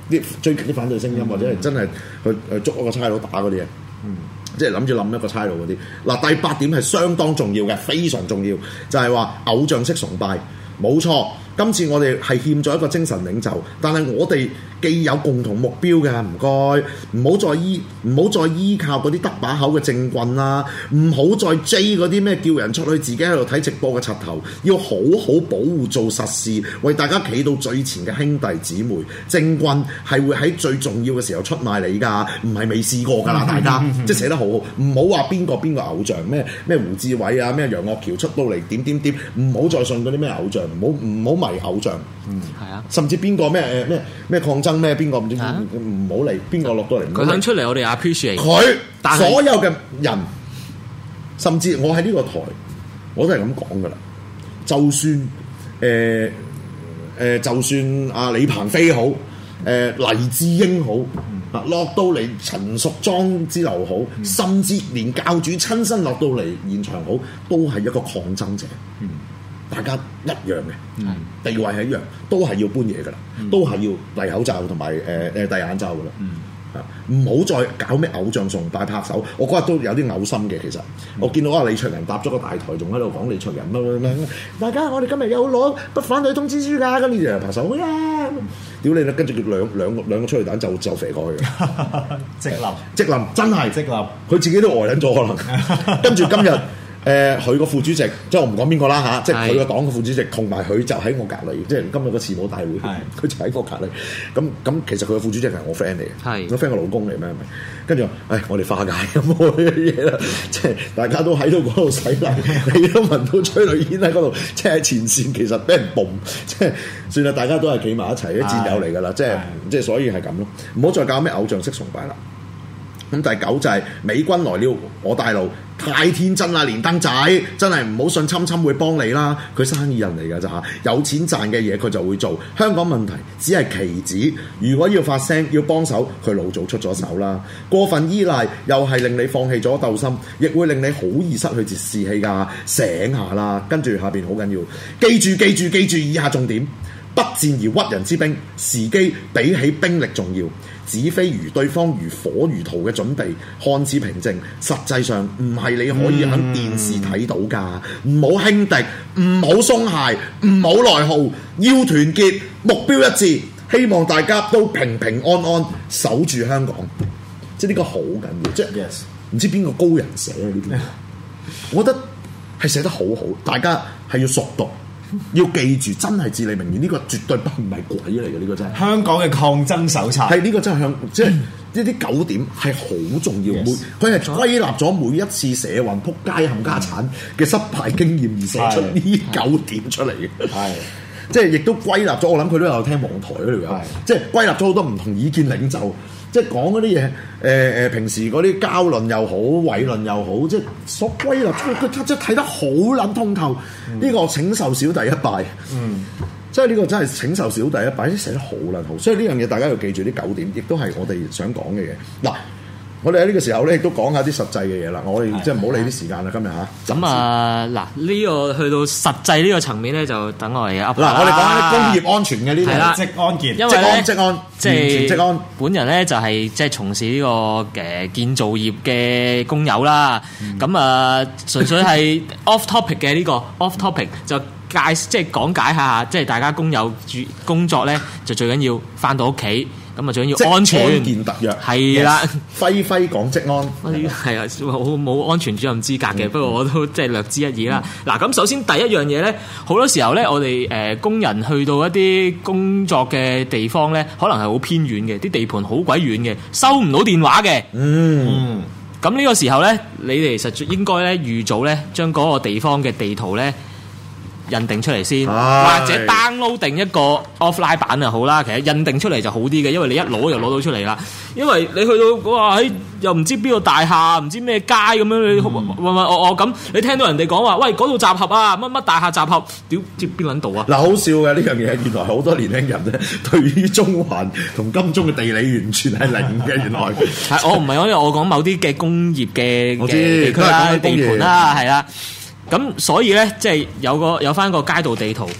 啲追擊啲反對聲音，嗯、或者係真係去去捉一個差佬打嗰啲嘢。嗯。即係諗住冧一個差佬嗰啲。嗱，第八點係相當重要嘅，非常重要，就係話偶像式崇拜。冇錯，今次我哋係欠咗一個精神領袖，但係我哋既有共同目標嘅，唔該，唔好再依唔好再依靠嗰啲得把口嘅政棍啦，唔好再追嗰啲咩叫人出去自己喺度睇直播嘅柒頭，要好好保護做實事，為大家企到最前嘅兄弟姊妹。政棍係會喺最重要嘅時候出賣你㗎，唔係未試過㗎啦，大家即係寫得好好，唔好話邊個邊個偶像，咩咩胡志偉啊，咩楊岳橋出到嚟點點點，唔好再信嗰啲咩偶像。唔好唔好迷偶像，嗯，係啊，甚至邊個咩誒咩咩抗爭咩邊個唔知唔好嚟，邊個落到嚟， 佢肯出嚟，我哋 appreciate 佢所有嘅人，甚至我喺呢個台，我都係咁講噶啦。就算誒誒、呃呃，就算阿李鵬飛好，誒、呃、黎智英好，啊、嗯、落到嚟陳淑莊之流好，嗯、甚至連教主親身落到嚟現場好，都係一個抗爭者。嗯。大家一樣嘅，嗯、地位係一樣，都係要搬嘢噶啦，嗯、都係要戴口罩同埋誒誒戴眼罩噶啦。啊、嗯，唔好再搞咩偶像崇拜拍手。我嗰日都有啲嘔心嘅，其實、嗯、我見到阿李卓人搭咗個大台，仲喺度講李卓人乜乜乜。大家我哋今日有攞不反對通知書㗎，跟住就拍手。呀、嗯！屌你啦，跟住佢兩兩個兩個催淚彈就就飛過去嘅。 即冧即冧，真係即冧。 佢自己都呆撚咗可能。跟住今日。誒佢個副主席，即係我唔講邊個啦嚇，即係佢個黨嘅副主席，同埋佢就喺我隔離，即係今日個慈母大會，佢就喺我隔離。咁咁其實佢個副主席係我 friend 嚟嘅，我 friend 個老公嚟咩？係咪？跟住誒，我哋化解咁嗰啲嘢啦，即係大家都喺度嗰度洗禮，你都聞到催淚煙喺嗰度，即係前線其實俾人bomb，即係算啦，大家都係企埋一齊，啲戰友嚟㗎啦，即係即係所以係咁咯，唔好再搞咩偶像式崇拜啦。咁第九就係美軍來了，我大佬太天真啦，連登仔真係唔好信侵侵會幫你啦，佢生意人嚟㗎咋嚇，有錢賺嘅嘢佢就會做。香港問題只係棋子，如果要發聲要幫手，佢老早出咗手啦。過分依賴又係令你放棄咗鬥心，亦會令你好易失去節士氣㗎。醒下啦，跟住下邊好緊要，記住記住記住以下重點：不戰而屈人之兵，時機比起兵力重要。指揮如對方如火如荼嘅準備，看似平靜，實際上唔係你可以喺電視睇到㗎。唔好輕敵，唔好鬆懈，唔好內耗，要團結，目標一致。希望大家都平平安安守住香港。即係呢個好緊要，即係唔知邊個高人寫啊呢啲，我覺得係寫得好好，大家係要熟讀。要記住，真係至理名言，呢、這個絕對不唔係鬼嚟嘅，呢、這個真係香港嘅抗爭手冊。係呢、這個真係向即係呢啲九點係好重要，每佢係歸納咗每一次社運撲街冚家產嘅失敗經驗而寫出呢九點出嚟嘅。係即係亦都歸納咗，我諗佢都有聽網台嗰條友，即係歸納咗好多唔同意見領袖。即係講嗰啲嘢，誒、呃、誒，平時嗰啲交論又好，偉論又好，即係所歸納出，佢真係睇得好撚通透。呢、嗯、個請受小弟一拜，嗯，即係呢個真係請受小弟一拜，啲寫得好撚好。所以呢樣嘢大家要記住，啲九點亦都係我哋想講嘅嘢。嗱，我哋喺呢個時候咧，亦都講下啲實際嘅嘢啦。我哋即係唔好理啲時間啦，今日嚇。咁啊，嗱，呢個去到實際呢個層面咧，就等我嚟噏。嗱，我哋講下啲工業安全嘅呢啲啦，職安健，因為咧，職安，即係職安。本人咧就係即係從事呢個誒建造業嘅工友啦。咁啊，純粹係 off topic 嘅呢個 off topic 就介即係講解下，即係大家工友住工作咧，就最緊要翻到屋企。咁啊，最緊要安全。安健特約係啦，輝輝講職安係啊，冇冇安全主任資格嘅，不過我都即係略知一二啦。嗱，咁首先第一樣嘢咧，好多時候咧，我哋誒工人去到一啲工作嘅地方咧，可能係好偏遠嘅，啲地盤好鬼遠嘅，收唔到電話嘅。嗯，咁呢個時候咧，你哋實應該咧預早咧，將嗰個地方嘅地圖咧印定出嚟先，或者 download 定一個 offline 版就好啦。其實印定出嚟就好啲嘅，因為你一攞就攞到出嚟啦。因為你去到哇喺又唔知邊個大廈，唔知咩街咁樣，你問問我我咁，你聽到人哋講話，喂嗰度集合啊，乜乜大廈集合，屌知邊撚度啊？嗱，好笑嘅呢樣嘢，原來好多年輕人咧，對於中環同金鐘嘅地理完全係零嘅。原來係我唔係因為我講某啲嘅工業嘅嘅地區啦、地盤啦，係啦。咁所以咧，即係有個有翻個街道地圖，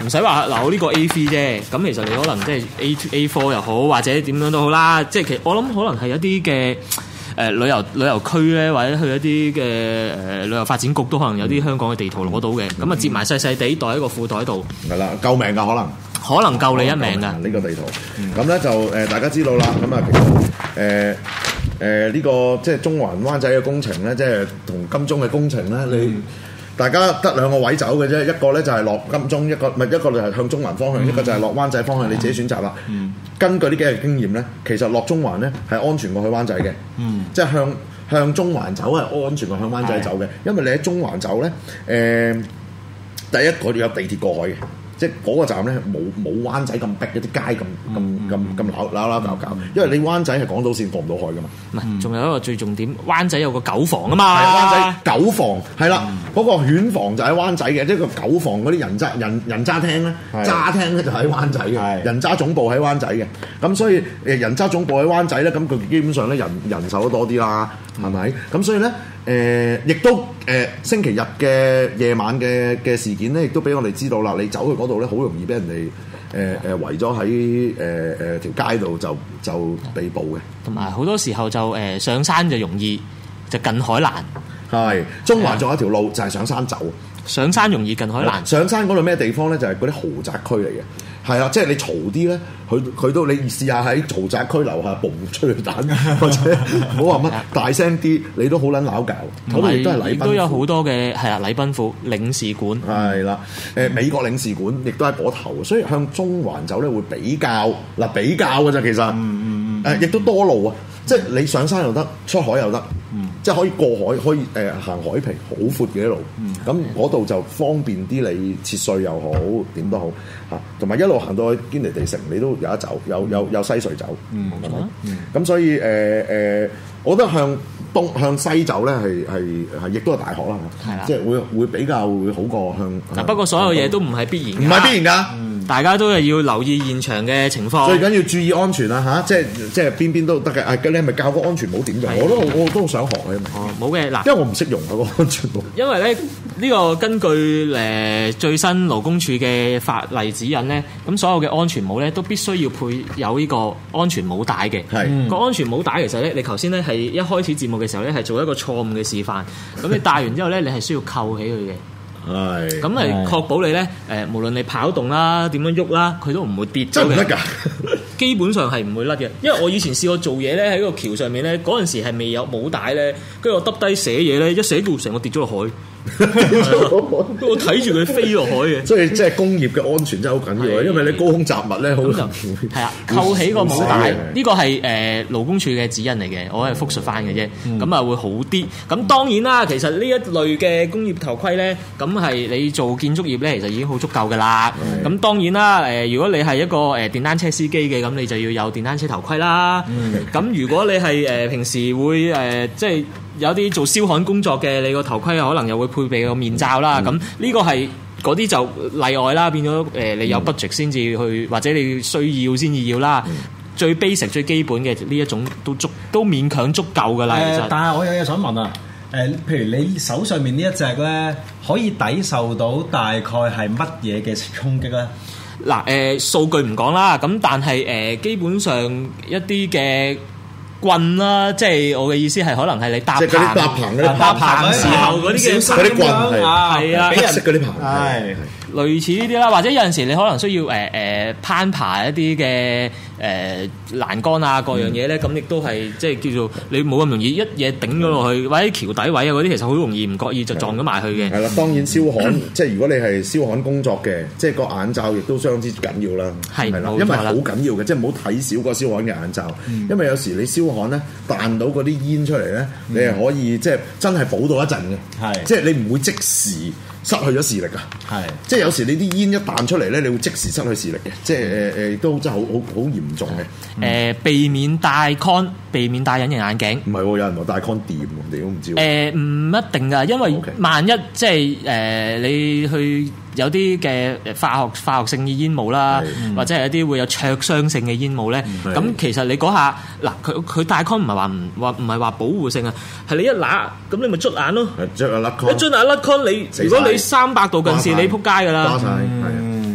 唔使話嗱，我呢個 A 三 啫，咁其實你可能即係 A A 四又好，或者點樣都好啦，即係其實我諗可能係一啲嘅。誒、呃、旅遊旅遊區咧，或者去一啲嘅誒旅遊發展局都可能有啲香港嘅地圖攞到嘅，咁啊、嗯、接埋細細地袋喺個褲袋度， 係啦，救命㗎可能， 可能救你一命㗎呢、 呢個地圖。咁咧、嗯、就誒、呃、大家知道啦，咁啊其實誒誒呢個即係中環灣仔嘅工程咧，即係同金鐘嘅工程咧，你。嗯大家得兩個位走嘅啫，一個咧就係落金鐘，一個唔係一個就係向中環方向，嗯、一個就係落灣仔方向，你自己選擇啦。嗯、根據呢幾日經驗咧，其實落中環咧係安全過去灣仔嘅，嗯、即係向向中環走係安全過向灣仔走嘅，嗯、因為你喺中環走咧，誒、呃、第一個要有地鐵過海嘅。即係嗰個站咧，冇冇灣仔咁逼，一啲街咁咁咁咁扭扭扭搞搞，因為你灣仔係港島線過唔到海噶嘛。 唔係，仲有一個最重點，灣仔有個狗房啊嘛。 係灣仔狗房，係啦，嗰個犬房就喺灣仔嘅，即係個狗房嗰啲人渣人人渣廳咧，渣廳咧就喺灣仔嘅，人渣總部喺灣仔嘅。咁所以誒人渣總部喺灣仔咧，咁佢基本上咧人人手都多啲啦，係咪？咁所以咧。誒、呃，亦都誒、呃、星期日嘅夜晚嘅嘅事件咧，亦都俾我哋知道啦。你走去嗰度咧，好容易俾人哋誒誒圍咗喺誒誒條街度就就被捕嘅。同埋好多時候就誒、呃、上山就容易，就近海難。 係中環仲有一條路就係上山走， 上山容易近海難。 上山嗰度咩地方咧？就係嗰啲豪宅區嚟嘅。係啊，即係你嘈啲咧，佢佢都你試下喺豪宅區樓下嘣催淚彈，或者唔好話乜大聲啲，你都好撚鬧交。嗰度亦都係禮賓府，亦都有好多嘅係啊，禮賓府領事館係啦，誒美國領事館亦都喺嗰頭，所以向中環走咧會比較嗱比較嘅啫，其實誒亦、嗯嗯呃、都多路啊，即係你上山又得，出海又得。嗯、即係可以過海，可以誒、呃、行海皮，好闊嘅一路。咁嗰度就方便啲，你切稅又好，點都好嚇。同、啊、埋一路行到去堅尼地城，你都有得走，有有有西隧走，係咪？咁、嗯、所以誒誒、呃呃，我覺得向東向西走咧，係係係，亦都係大學啦，係啦，即係會會比較會好過向。向不過所有嘢都唔係必然， 唔係必然㗎。嗯大家都係要留意現場嘅情況， 最緊要注意安全啦嚇、啊！即係即係邊邊都得嘅。啊，你係咪教個安全帽點嘅？我都我都好想學嘅。 哦，冇嘅嗱， 因為我唔識用嗰個安全帽。 因為咧呢、呢個根據誒、呃、最新勞工處嘅法例指引咧，咁所有嘅安全帽咧都必須要配有呢個安全帽帶嘅。係是個安全帽帶其實咧，你頭先咧係一開始節目嘅時候咧係做一個錯誤嘅示範。咁你戴完之後咧，你係需要扣起佢嘅。係，咁係確保你咧，誒，無論你跑動啦，點樣喐啦，佢都唔會跌咗嘅。真唔得㗎，基本上係唔會甩嘅。因為我以前試過做嘢咧，喺個橋上面咧，嗰陣時係未有帽帶咧，跟住我耷低寫嘢咧，一寫到成個跌咗落海。我睇住佢飛落海嘅， 所以即係工業嘅安全真係好緊要啊！因為你高空雜物咧，好就係啊，扣起個帽帶，呢個係誒勞工處嘅指引嚟嘅，我係複述翻嘅啫。咁啊會好啲。咁當然啦，其實呢一類嘅工業頭盔咧，咁係你做建築業咧，其實已經好足夠噶啦。咁當然啦，誒如果你係一個誒電單車司機嘅，咁你就要有電單車頭盔啦。咁如果你係誒平時會誒即係。有啲做燒焊工作嘅，你個頭盔可能又會配備個面罩啦。咁呢、嗯、個係嗰啲就例外啦，變咗誒、呃、你有 budget 先至去，嗯、或者你需要先至要啦。嗯、最 basic 最基本嘅呢一種都足都勉強足夠噶啦。 呃、 其實但係我有嘢想問啊，誒、呃，譬如你手上面呢一隻咧，可以抵受到大概係乜嘢嘅衝擊咧？ 嗱、呃，誒數據唔講啦，咁但係誒、呃、基本上一啲嘅。棍啦，即係我嘅意思係可能係你搭棚， 搭棚嗰啲搭棚時候嗰啲嘅嗰啲棍係啊， 黑色嗰啲棚係類似呢啲啦，或者有陣時你可能需要誒誒、呃、攀爬一啲嘅誒欄杆啊，各樣嘢咧，咁亦都係即係叫做你冇咁容易一嘢頂咗落去，或者橋底位啊嗰啲，其實好容易唔覺意就撞咗埋去嘅。係啦，當然燒焊，即係如果你係燒焊工作嘅，即係個眼罩亦都相當之緊要啦。係啦，因為好緊要嘅，即係唔好睇少個燒焊嘅眼罩，嗯、因為有時你燒焊咧彈到嗰啲煙出嚟咧，你係可以即係真係補到一陣嘅。係、嗯，即係你唔會即時失去咗視力啊！係是，即係有時你啲煙一彈出嚟咧，你會即時失去視力嘅，即係誒誒都真係好好好嚴重嘅。誒、 呃，避免戴 con，避免戴隱形眼鏡。 唔係喎，有人話戴 con 掂，你都唔知。誒、 呃，唔一定㗎，因為萬一 Okay. 即係誒、呃、你去有啲嘅化學化學性嘅煙霧啦，嗯、或者係一啲會有灼傷性嘅煙霧咧。咁、嗯、其實你嗰下嗱，佢佢戴 con 唔係話唔話唔係話保護性啊，係你一揦咁你咪捽眼咯。捽眼甩 con，一捽眼甩 con，你如果你三百度近視，你撲街㗎啦。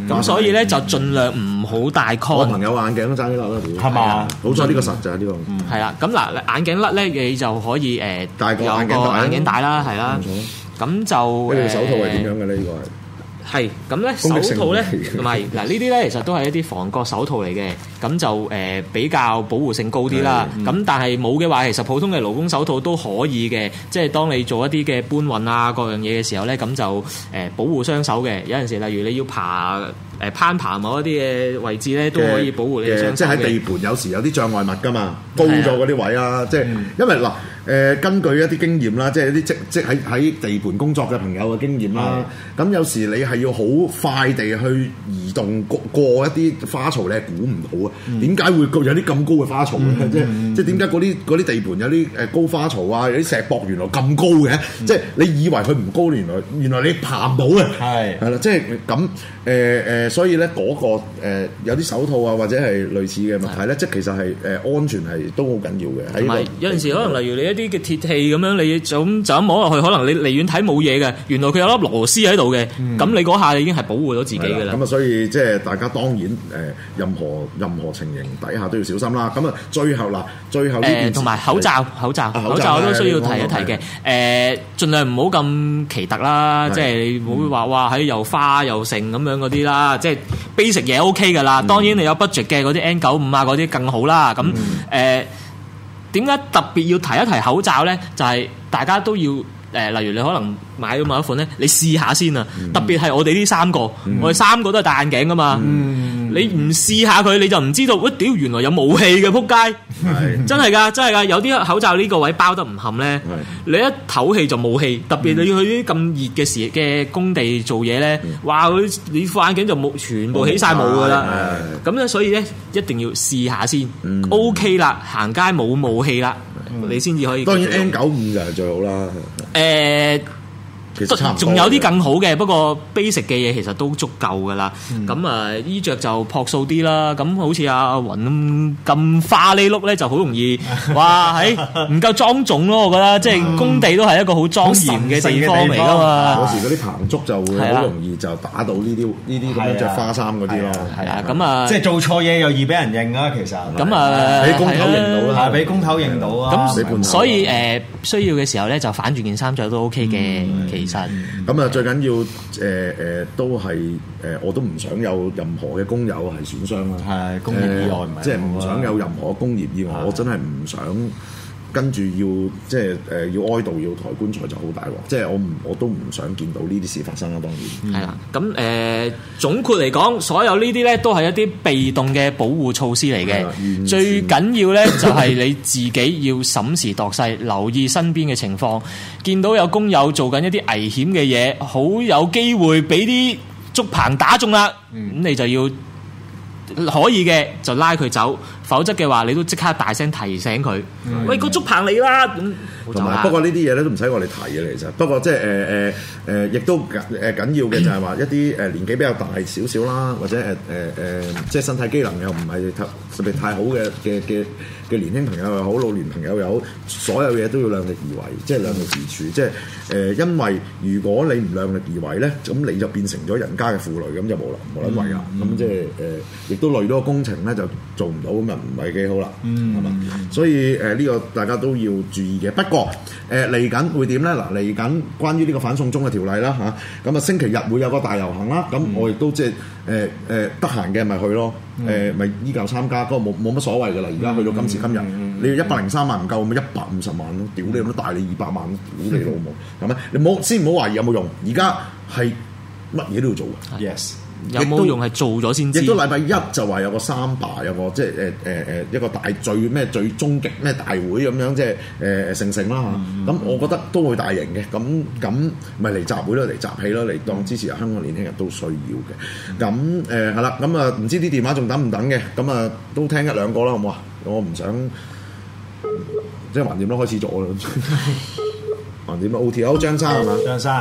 咁所以咧就盡量唔好戴 con。 我朋友眼鏡都爭啲甩啦， 係嘛？ 好彩呢個實就係呢個。 係啦，咁嗱眼鏡甩咧，你就可以誒戴個有個眼鏡帶眼鏡帶啦，係啦。咁就跟住手套係點誒樣嘅咧？呢個係。 係咁咧， 攻擊性手套咧武器同埋嗱呢啲咧，其實都係一啲防割手套嚟嘅，咁就誒、呃、比較保護性高啲啦。咁、嗯、但係冇嘅話，其實普通嘅勞工手套都可以嘅，即係當你做一啲嘅搬運啊各樣嘢嘅時候咧，咁就誒、呃、保護雙手嘅。有陣時例如你要爬誒、呃、攀爬某一啲嘅位置咧，都可以保護你嘅雙手嘅。 即係喺地盤有時有啲障礙物㗎嘛，高咗嗰啲位啊，即係因為嗱。誒、呃、根據一啲經驗啦，即係一啲即即喺喺地盤工作嘅朋友嘅經驗啦，咁、嗯、有時你係要好快地去移動過過一啲花槽，你係估唔到啊！點解、嗯、會有啲咁高嘅花槽咧、嗯？即係即係點解嗰啲嗰啲地盤有啲誒高花槽啊？有啲石壆原來咁高嘅？嗯、即係你以為佢唔高，原來原來你爬唔到嘅。係係啦，即係咁誒誒，所以咧嗰、那個、呃、有啲手套啊，或者係類似嘅物體咧，即係其實係誒、呃、安全係都好緊要嘅。同埋有陣時可能例如你一啲嘅鐵器咁樣，你就咁就咁摸落去，可能你離遠睇冇嘢嘅，原來佢有粒螺絲喺度嘅，咁、嗯、你嗰下已經係保護到自己嘅啦。 咁啊，所以即係大家當然誒、呃，任何任何情形底下都要小心啦。咁啊，最後嗱，最後呢件同埋、呃、口罩，口罩，口罩我都需要提一提嘅。誒、呃，盡量唔好咁奇特啦，即係你唔好話哇喺又花又剩咁樣嗰啲啦，即係 basic 嘢 OK 㗎啦。嗯、當然你有 budget 嘅嗰啲 N 九五啊嗰啲更好啦。咁誒。嗯呃點解特別要提一提口罩咧？就係、是、大家都要誒、呃，例如你可能買咗某一款咧，你試下先啊！嗯、特別係我哋呢三個，嗯、我哋三個都係戴眼鏡噶嘛。嗯、你唔試下佢，你就唔知道。喂，屌，原來有武器嘅，撲街！是真係㗎，真係㗎。有啲口罩呢個位包得唔冚咧，是你一唞氣就冇氣。特別你要去啲咁熱嘅時嘅工地做嘢咧，嗯、哇！你副眼鏡就冇，全部起晒霧㗎啦。咁咧，所以咧一定要試下先。嗯、OK 啦，行街冇武器啦。你先至可以。 當然 N 九五就係最好啦。誒、 呃，仲有啲更好嘅，不過 basic 嘅嘢其實都足夠噶啦。咁啊、嗯，衣着就樸素啲啦。咁好似阿雲咁咁花呢碌咧，就好容易哇喺唔夠莊重咯。我覺得即係工地都係一個好莊嚴嘅地方嚟噶嘛。 有時嗰啲棚竹就會好容易就打到呢啲呢啲咁樣着花衫嗰啲咯。 係啊，咁啊，即係做錯嘢又易俾人認啊。其實咁啊， 俾工頭認到啦， 俾工頭認到啊。 咁所以誒，需要嘅時候咧，就反轉件衫着都 OK 嘅。其實咁啊，最緊要誒誒都係誒，我都唔想有任何嘅工友係損傷啦。係工業意外，唔係即係唔想有任何工業意外。我真係唔想跟住要即係誒要哀悼要抬棺材就好大鑊。即係我唔我都唔想見到呢啲事發生啦。當然係啦。咁誒總括嚟講，所有呢啲咧都係一啲被動嘅保護措施嚟嘅。最緊要咧就係你自己要審時度勢，留意身邊嘅情況。見到有工友做緊一啲危險嘅嘢，好有機會俾啲竹棚打中啦。咁、嗯、你就要可以嘅就拉佢走，否則嘅話你都即刻大聲提醒佢，嗯、喂，個竹棚嚟啦！咁同埋不過呢啲嘢咧都唔使我哋提嘅，其實不過即係誒誒誒，亦都誒緊要嘅就係話一啲誒年紀比較大少少啦，或者誒誒誒，即係身體機能又唔係特特別太好嘅嘅嘅嘅年輕朋友又好，老年朋友又好，所有嘢都要量力而為，即係量力而處。即係誒，因為如果你唔量力而為咧，咁你就變成咗人家嘅負累，咁就冇啦冇撚為啦。咁即係誒，亦都累到個工程咧就做唔到，咁啊唔係幾好啦，係嘛？所以誒呢個大家都要注意嘅。不過誒嚟緊會點咧？嗱，嚟緊關於呢個反送中嘅條例啦嚇，咁啊星期日會有個大遊行啦。咁我亦都即係誒誒得閒嘅咪去咯，誒咪依舊參加，嗰個冇冇乜所謂㗎啦。而家去到今時今日，你要一百零三萬唔夠，咪一百五十萬咯，屌你咁都大你二百萬，屌你老母，係咪？你冇先唔好懷疑有冇用，而家係乜嘢都要做嘅。Yes。 有冇用係做咗先知？ 亦都禮拜一就話有個三罷，有個即係誒誒誒一個大最咩最終極咩大會咁樣，即係誒成成啦嚇。咁、嗯、我覺得都會大型嘅，咁咁咪嚟集會咯，嚟集氣咯，嚟當支持香港年輕人都需要嘅。咁誒係啦，咁啊唔知啲電話仲等唔等嘅？咁啊都聽一兩個啦，好唔好啊？我唔想即係橫掂都開始咗啦，橫掂都 O T O 張生係嘛？ 張生。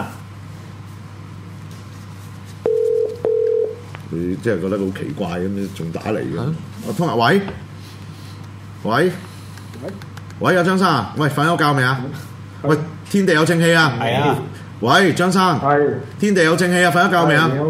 佢即係覺得好奇怪咁樣，仲打嚟嘅。我通下，喂，喂，喂，阿張生，喂，瞓咗覺未啊？喂，天地有正氣啊！係啊！喂，張生，係天地有正氣啊！瞓咗覺未啊？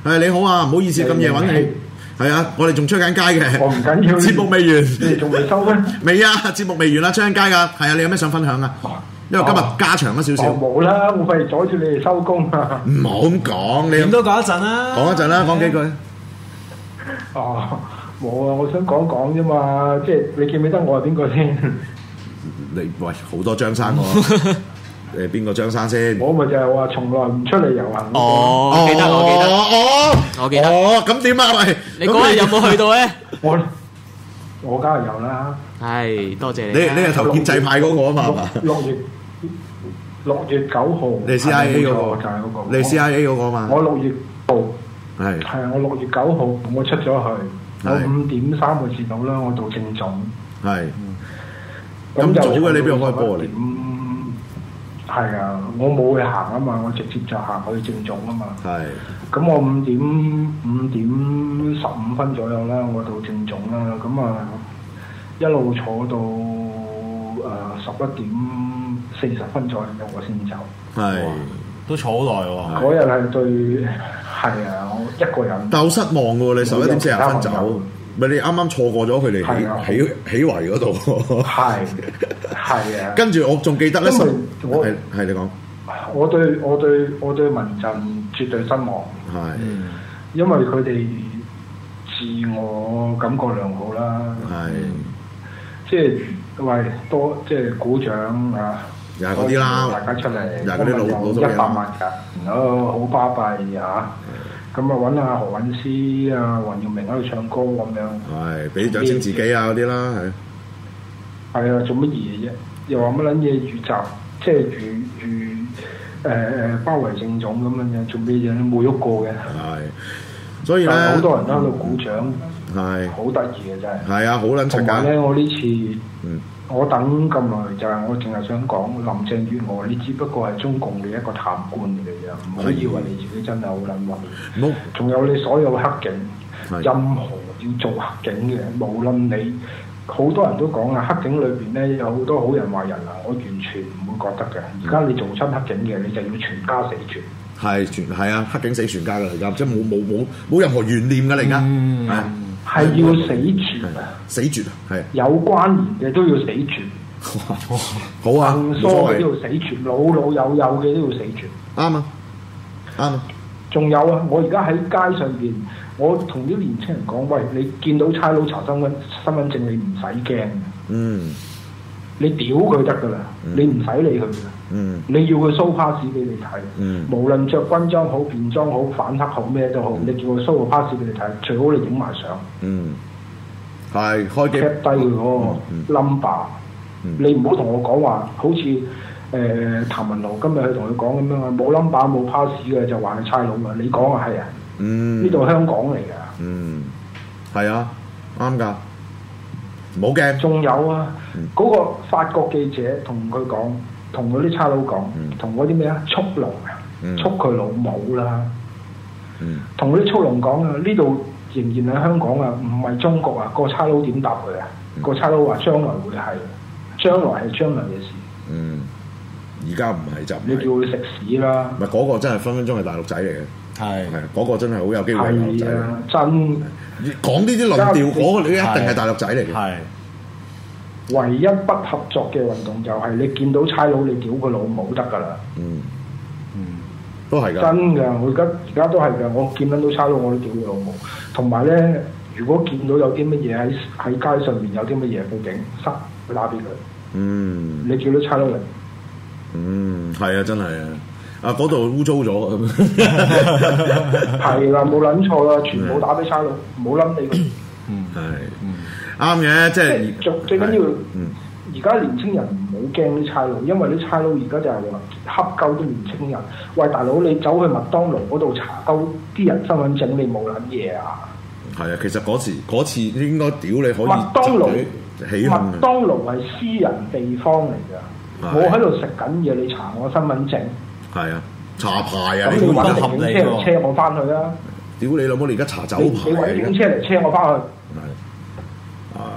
係你好啊，唔好意思咁夜揾你。係啊，我哋仲出緊街嘅。 我唔緊要。 節目未完。 你哋仲未收咩？ 未啊，節目未完啦，出緊街㗎。係啊，你有咩想分享啊？因為今日加長咗少少。 冇啦，我費事阻住你哋收工啊！ 唔好咁講，你點都講一陣啦。 講一陣啦，講幾句。 哦，冇啊！我想講講啫嘛，即係你記唔記得我係邊個先？ 你喂好多張生喎。誒邊個張生先？ 我咪就係話從來唔出嚟遊行。 哦，我記得，我記得， 哦， 我記得。 哦，咁點啊？喂， 你嗰日有冇去到咧？ 我我梗係有啦。 係，多謝你。 你你係投建制派嗰個啊嘛？ 六月六月九號。 你係 C I A 嗰個就係嗰個。 你係 C I A 嗰個啊嘛？ 我六月號。 係。 係啊，我六月九號我出咗去，我五點三個字到啦，我到政總。係。咁早嘅你邊度開波嚟？ 係啊，我冇去行啊嘛，我直接就行去政總啊嘛。 係。咁我五點五點十五分左右啦，我到政總啦。咁啊，一路坐到誒十一點四十分左右，我先走。 係。 都坐好耐喎。 嗰日係對，係啊，我一個人。 但好失望嘅喎，你十一點四十分走。咪你啱啱錯過咗佢哋起起起圍嗰度。 係係啊。 跟住我仲記得咧， 因為我係係你講。 我對我對我對民陣絕對失望。 係。 因為佢哋自我感覺良好啦。 係。 即係喂多即係鼓掌啊！ 又係嗰啲啦， 大家出嚟， 又係嗰啲老老一百萬人，哦好巴閉嚇。咁啊揾阿何韻詩啊、黃耀明喺度唱歌咁樣， 係俾掌聲自己啊嗰啲啦，係。 係啊，做乜嘢啫？又話乜撚嘢預習，即係預預誒誒包圍政總咁樣樣，做咩嘢都冇喐過嘅。 係，所以咧好多人都喺度鼓掌， 係好得意嘅真係。 係啊，好撚出㗎。同埋咧，我呢次嗯。我等咁耐就係我淨係想講林鄭月娥，你只不過係中共嘅一個貪官嚟嘅啫，唔好以為你自己真係好撚運。冇，仲有你所有黑警，任何要做黑警嘅，無論你好多人都講啊，黑警裏邊咧有好多好人壞人啊，我完全唔會覺得嘅。而家你做親黑警嘅，你就要全家死絕。係全係啊，黑警死全家㗎啦，而家即係冇冇冇冇任何懸念㗎，而家係。係要死絕啊！死絕啊！係有關聯嘅都要死絕。好啊，生疏嘅都要死絕，老老幼幼嘅都要死絕。啱啊，啱啊。仲有啊！我而家喺街上邊，我同啲年青人講：喂，你見到差佬查身份身份證，你唔使驚。嗯。你屌佢得㗎啦，你唔使理佢㗎。嗯。你要佢 show pass 俾你睇。嗯。無論着軍裝好、便裝好、反黑好咩都好，你叫佢 show 個 pass 俾你睇，最好你影埋相。嗯。係開機。cap 低佢嗰個 number。你唔好同我講話，好似誒譚文豪今日去同佢講咁樣啊，冇 number 冇 pass 嘅就話係差佬啊！你講啊係啊。嗯。呢度香港嚟㗎。嗯。係啊，啱㗎。冇嘅，仲有啊！嗰、嗯、個法國記者同佢講，同嗰啲差佬講，同嗰啲咩啊，速龍啊，速佢老母啦！同嗰啲速龍講啊，呢度仍然喺香港啊，唔係中國啊！個差佬點答佢啊？嗯、個差佬話將來會係，將來係將來嘅事。嗯，而家唔係就你叫佢食屎啦！唔係嗰個真係分分鐘係大陸仔嚟嘅。係係嗰個真係好有機會係大陸仔。係啊，真講呢啲論調，嗰個你一定係大陸仔嚟嘅。係唯一不合作嘅運動就係你見到差佬你屌佢老母得㗎啦。嗯嗯，都係㗎。真㗎，我而家而家都係㗎。我見到差佬我都屌佢老母。同埋咧，如果見到有啲乜嘢喺喺街上面有啲乜嘢報警，塞拉俾佢。嗯，你叫到差佬嚟。嗯，係啊，真係啊。啊！嗰度污糟咗咁，係啦，冇撚錯啦，全部打俾差佬，冇撚理佢。嗯，係，啱嘅，即係最最緊要。嗯，而家年青人唔好驚啲差佬，因為啲差佬而家就係話恰鳩啲年青人。喂，大佬，你走去麥當勞嗰度查鳩啲人身份證，你冇撚嘢啊？係啊，其實嗰時嗰次應該屌你可以。麥當勞起麥當勞係私人地方嚟㗎，我喺度食緊嘢，你查我身份證。係啊，查牌啊！你揾定警車嚟車我翻去啊！屌你老母！你而家查酒牌，你揾警車嚟車我翻去。係，係。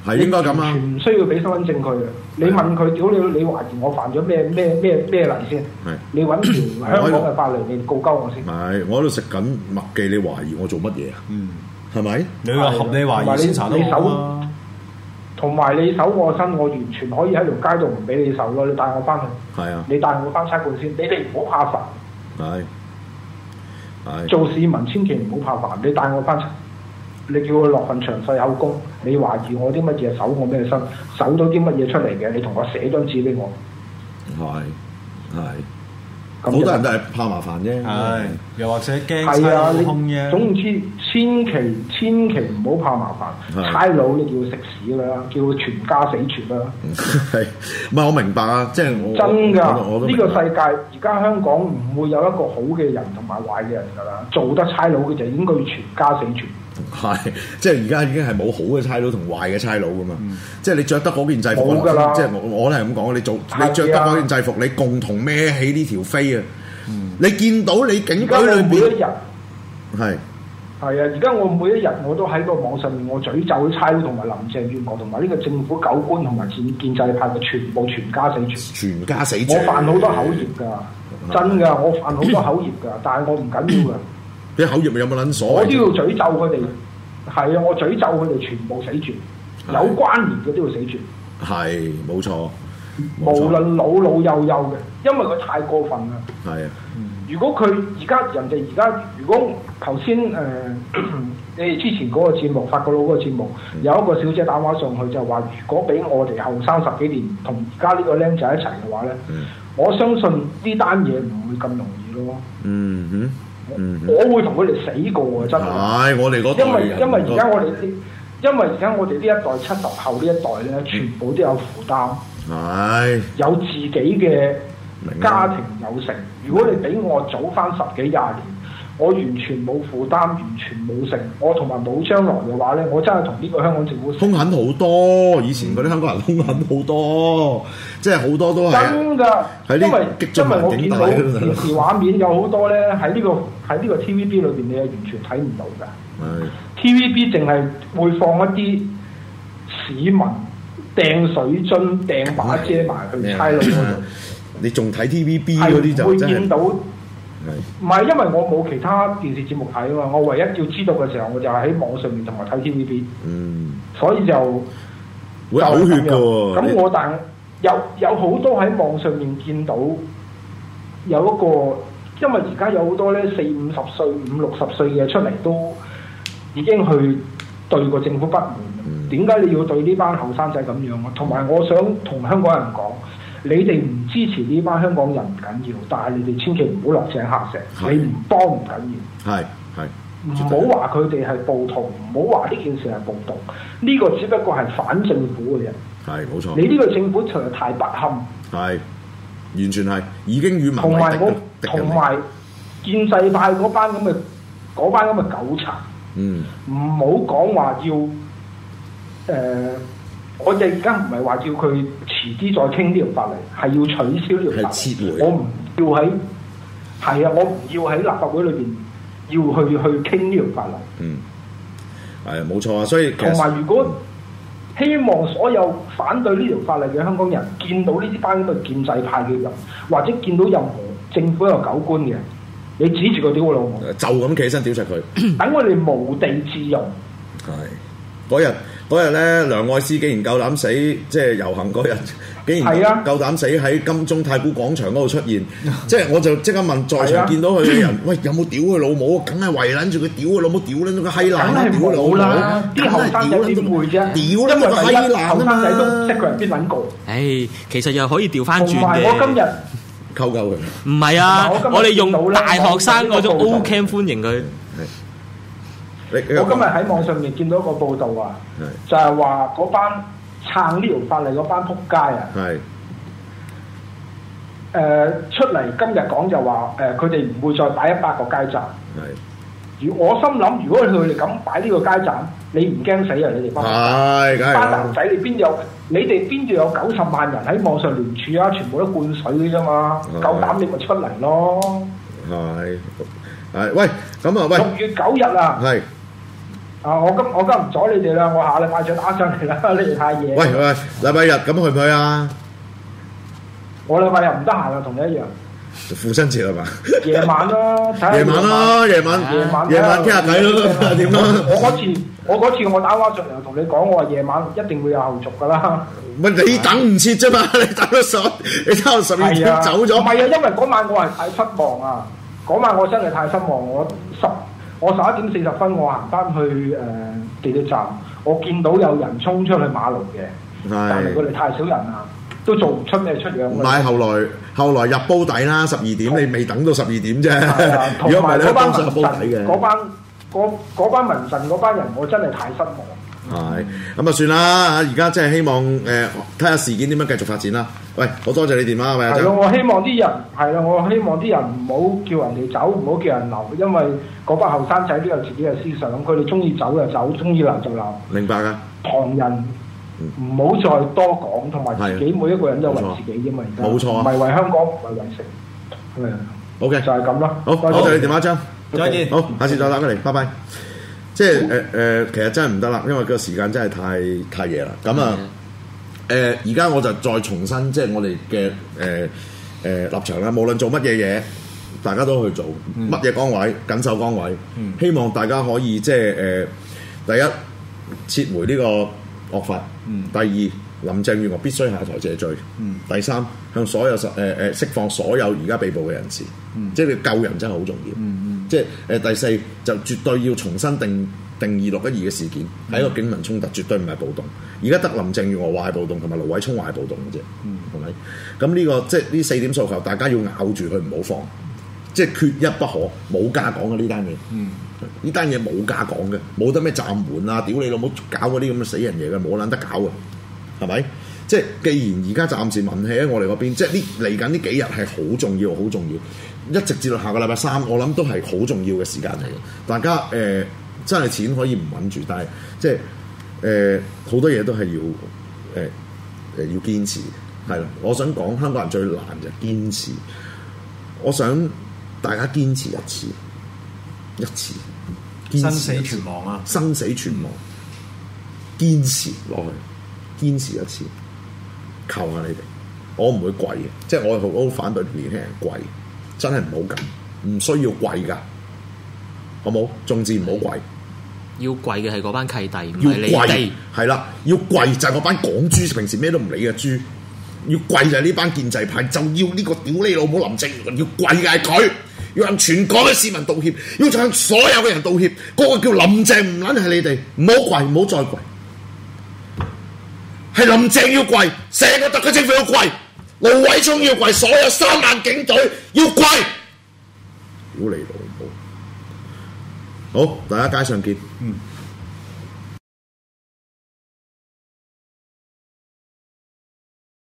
係應該咁啊！ 唔需要俾身份證佢嘅。你問佢屌你，你懷疑我犯咗咩咩咩咩例先？係你揾條香港嘅法例你告鳩我先。係， 我喺度食緊麥記，你懷疑我做乜嘢啊？嗯，係咪？ 你話合理懷疑先查到啊！ 同埋你搜我身，我完全可以喺條街度唔俾你搜咯。你帶我翻去。係啊。你帶我翻差館先，你哋唔好怕煩。係。係。做市民千祈唔好怕煩，你帶我翻。你叫佢落份詳細口供，你懷疑我啲乜嘢，搜我咩身，搜到啲乜嘢出嚟嘅，你同我寫張紙俾我。係係， 好多人都係怕麻煩啫。 係，又或者驚差佬空啫。 總之，千祈千祈唔好怕麻煩。差佬你叫佢食屎啦，叫佢全家死絕啦。 係，唔係我明白啊，即係我真㗎。呢個世界而家香港唔會有一個好嘅人同埋壞嘅人㗎啦。做得差佬嘅就應該要全家死絕。 係，即係而家已經係冇好嘅差佬同壞嘅差佬噶嘛。嗯、即係你着得嗰件制服，即係我我都係咁講。你做你著得嗰件制服，你共同孭起呢條飛啊！嗯、你見到你警隊裏邊，係係啊！而家我每一日我都喺個網上面，我詛咒啲差佬同埋林鄭月娥同埋呢個政府狗官同埋建建制派嘅全部全家死絕，全家死絕。我犯好多口業㗎，真㗎，我犯好多口業㗎，但係我唔緊要㗎。 啲口業咪有冇撚所謂？ 我都要詛咒佢哋，係啊！我詛咒佢哋全部死絕，有關聯嘅都要死絕。係冇錯，無論老老幼幼嘅，因為佢太過分啦。係啊，如果佢而家人哋而家，如果頭先誒你哋之前嗰個節目法國佬嗰個節目，嗯、有一個小姐打電話上去就話，如果俾我哋後生十幾年同而家呢個僆仔一齊嘅話咧，嗯、我相信呢單嘢唔會咁容易咯。嗯哼。嗯、我會同佢哋死過啊！真係， 係我哋嗰代， 因為因為而家我哋呢，因為而家我哋呢一代七十後呢一代咧，全部都有負擔，係有自己嘅家庭有成。如果你俾我早翻十幾廿年，我完全冇負擔，完全冇成，我同埋冇將來嘅話咧，我真係同呢個香港政府兇狠好多。以前嗰啲香港人兇狠好多，即係好多都係真㗎。因為因為我見到電視畫面有好多咧，喺呢個喺呢個 T V B 裏邊，你係完全睇唔到㗎。係 T V B 淨係會放一啲市民掟水樽、掟把遮埋去差佬嗰度。 你仲睇 T V B 嗰啲就會見到。唔係，因為我冇其他電視節目睇啊嘛，我唯一要知道嘅時候，我就係喺網上面同埋睇 T V B。嗯，所以就會嘔血㗎喎。 咁我但有有好多喺網上面見到有一個，因為而家有好多咧四五十歲、五六十歲嘅出嚟都已經去對個政府不滿。點解、嗯、你要對呢班後生仔咁樣啊？同埋我想同香港人講。你哋唔支持呢班香港人唔緊要，但係你哋千祈唔好落井下石。是你唔幫唔緊要，係係唔好話佢哋係暴徒，唔好話呢件事係暴動。呢、這個只不過係反政府嘅人，係冇錯。你呢個政府實在太不堪，係完全係已經與民為敵。同埋我同埋建制派嗰班咁嘅嗰班咁嘅狗賊，嗯，唔好講話要誒。呃我哋而家唔係話叫佢遲啲再傾呢條法例，係要取消呢條法例。我唔要喺係啊，我唔要喺立法會裏邊要去去傾呢條法例。嗯，係冇錯啊。所以同埋如果希望所有反對呢條法例嘅香港人見到呢啲班咁嘅建制派嘅人，或者見到任何政府有狗官嘅，你指住佢屌我老母，就咁企起身屌實佢，等我哋無地自容。係嗰日。嗰日咧，梁愛詩竟然夠膽死，即係遊行嗰日，竟然夠膽死喺金鐘太古廣場嗰度出現，即係我就即刻問在場見到佢嘅人，喂，有冇屌佢老母？梗係圍撚住佢屌佢老母，屌撚咗個閪爛，屌佢老母啦！啲後生仔點會啫？屌撚個閪爛後生仔都識佢係邊撚個？誒，其實又可以調翻轉嘅。同埋我今日溝溝佢，唔係啊！我哋用大學生嗰種 O Camp 歡迎佢。我今日喺網上面見到一個報道啊，是就係話嗰班撐呢條法例嗰班撲街啊，誒是、呃、出嚟今日講就話誒佢哋唔會再擺一百個街站。如是我心諗，如果佢哋咁擺呢個街站，你唔驚死啊？你哋班班男仔，你邊有？你哋邊度有九十萬人喺網上聯署啊？全部都灌水嘅啫嘛，是夠膽你咪出嚟咯。係係喂，咁啊喂，六月九日啊，係。 啊！我今我今唔阻你哋啦，我下禮拜再打上嚟啦，你哋太夜。 喂喂，禮拜日咁去唔去啊？ 我禮拜日唔得閒啊，同你一樣。 父親節係嘛？ 夜晚啦，睇下夜晚啦，夜晚夜晚夜晚傾下偈咯，點啊？ 我嗰次我嗰次我打電話上嚟同你講，我話夜晚一定會有後續噶啦。 唔係你等唔切啫嘛？你等到十，你等到十二點走咗。 唔係啊，因為嗰晚我係太失望啊！嗰晚我真係太失望，我十。我十一點四十分，我行翻去誒、呃、地鐵站，我見到有人衝出去馬路嘅，但係佢哋太少人啦，都做唔出咩出樣。唔係後來後來入煲底啦，十二點你未等到十二點啫。如果唔係咧，當時入煲底嘅。嗰班嗰嗰班民陣嗰班人，我真係太失望。係咁啊，算啦！而家真係希望誒睇下事件點樣繼續發展啦。喂，好多謝你電話，喂，係咯，我希望啲人係啦，我希望啲人唔好叫人哋走，唔好叫人留，因為嗰班後生仔都有自己嘅思想，佢哋中意走就走，中意留就留。明白㗎。旁人唔好再多講，同埋自己每一個人都為自己啫嘛，而家冇錯，唔係為香港，唔係為城。係啊。好嘅，就係咁啦。好，多謝你電話，張。再見。好，下次再打過嚟，拜拜。即係誒誒，其實真係唔得啦，因為個時間真係太太夜啦。咁啊誒，而家我就再重申，即係我哋嘅誒誒立場啦。無論做乜嘢嘢，大家都去做乜嘢崗位，緊守崗位。嗯、希望大家可以即係誒、呃，第一撤回呢個惡法。嗯、第二，林鄭月娥必須下台謝罪。嗯、第三，向所有實誒誒釋放所有而家被捕嘅人士。嗯、即係你救人真係好重要。嗯嗯、即係誒、呃、第四，就絕對要重新定定義六一二嘅事件係、嗯、一個警民衝突，絕對唔係暴動。而家得林鄭月娥話係暴動，同埋盧偉聰話係暴動嘅啫，係咪、嗯？咁呢、這個即係呢四點訴求，大家要咬住佢唔好放，即係缺一不可，冇價講嘅呢單嘢。呢單嘢冇價講嘅，冇得咩暫緩啊！屌你老母搞嗰啲咁嘅死人嘢嘅，冇撚得搞嘅，係咪？即係既然而家暫時民氣喺我哋嗰邊，即係呢嚟緊呢幾日係好重要，好重要，一直至到下個禮拜三，我諗都係好重要嘅時間嚟嘅。大家誒、呃、真係錢可以唔穩住，但係即係誒好多嘢都係要誒誒、呃呃、要堅持，係咯。我想講香港人最難就係堅持，我想大家堅持一次，一次，堅持一次，生死存亡啊！生死存亡，堅持落去，堅持一次。求下你哋，我唔會跪嘅，即係我好好反對年輕人跪，真係唔好咁，唔需要跪噶，好冇？眾志唔好跪，要跪嘅係嗰班契弟，唔係你哋，係啦，要跪就係嗰班港豬，平時咩都唔理嘅豬，要跪就係呢班建制派，就要呢個屌你老母林鄭月娥要跪嘅係佢，要向全港嘅市民道歉，要向所有嘅人道歉，嗰、那個叫林鄭唔撚係你哋，唔好跪，唔好再跪。係林鄭要跪，成個特區政府要跪，盧偉聰要跪，所有三萬警隊要跪。屌你老母！好，大家街上見。嗯。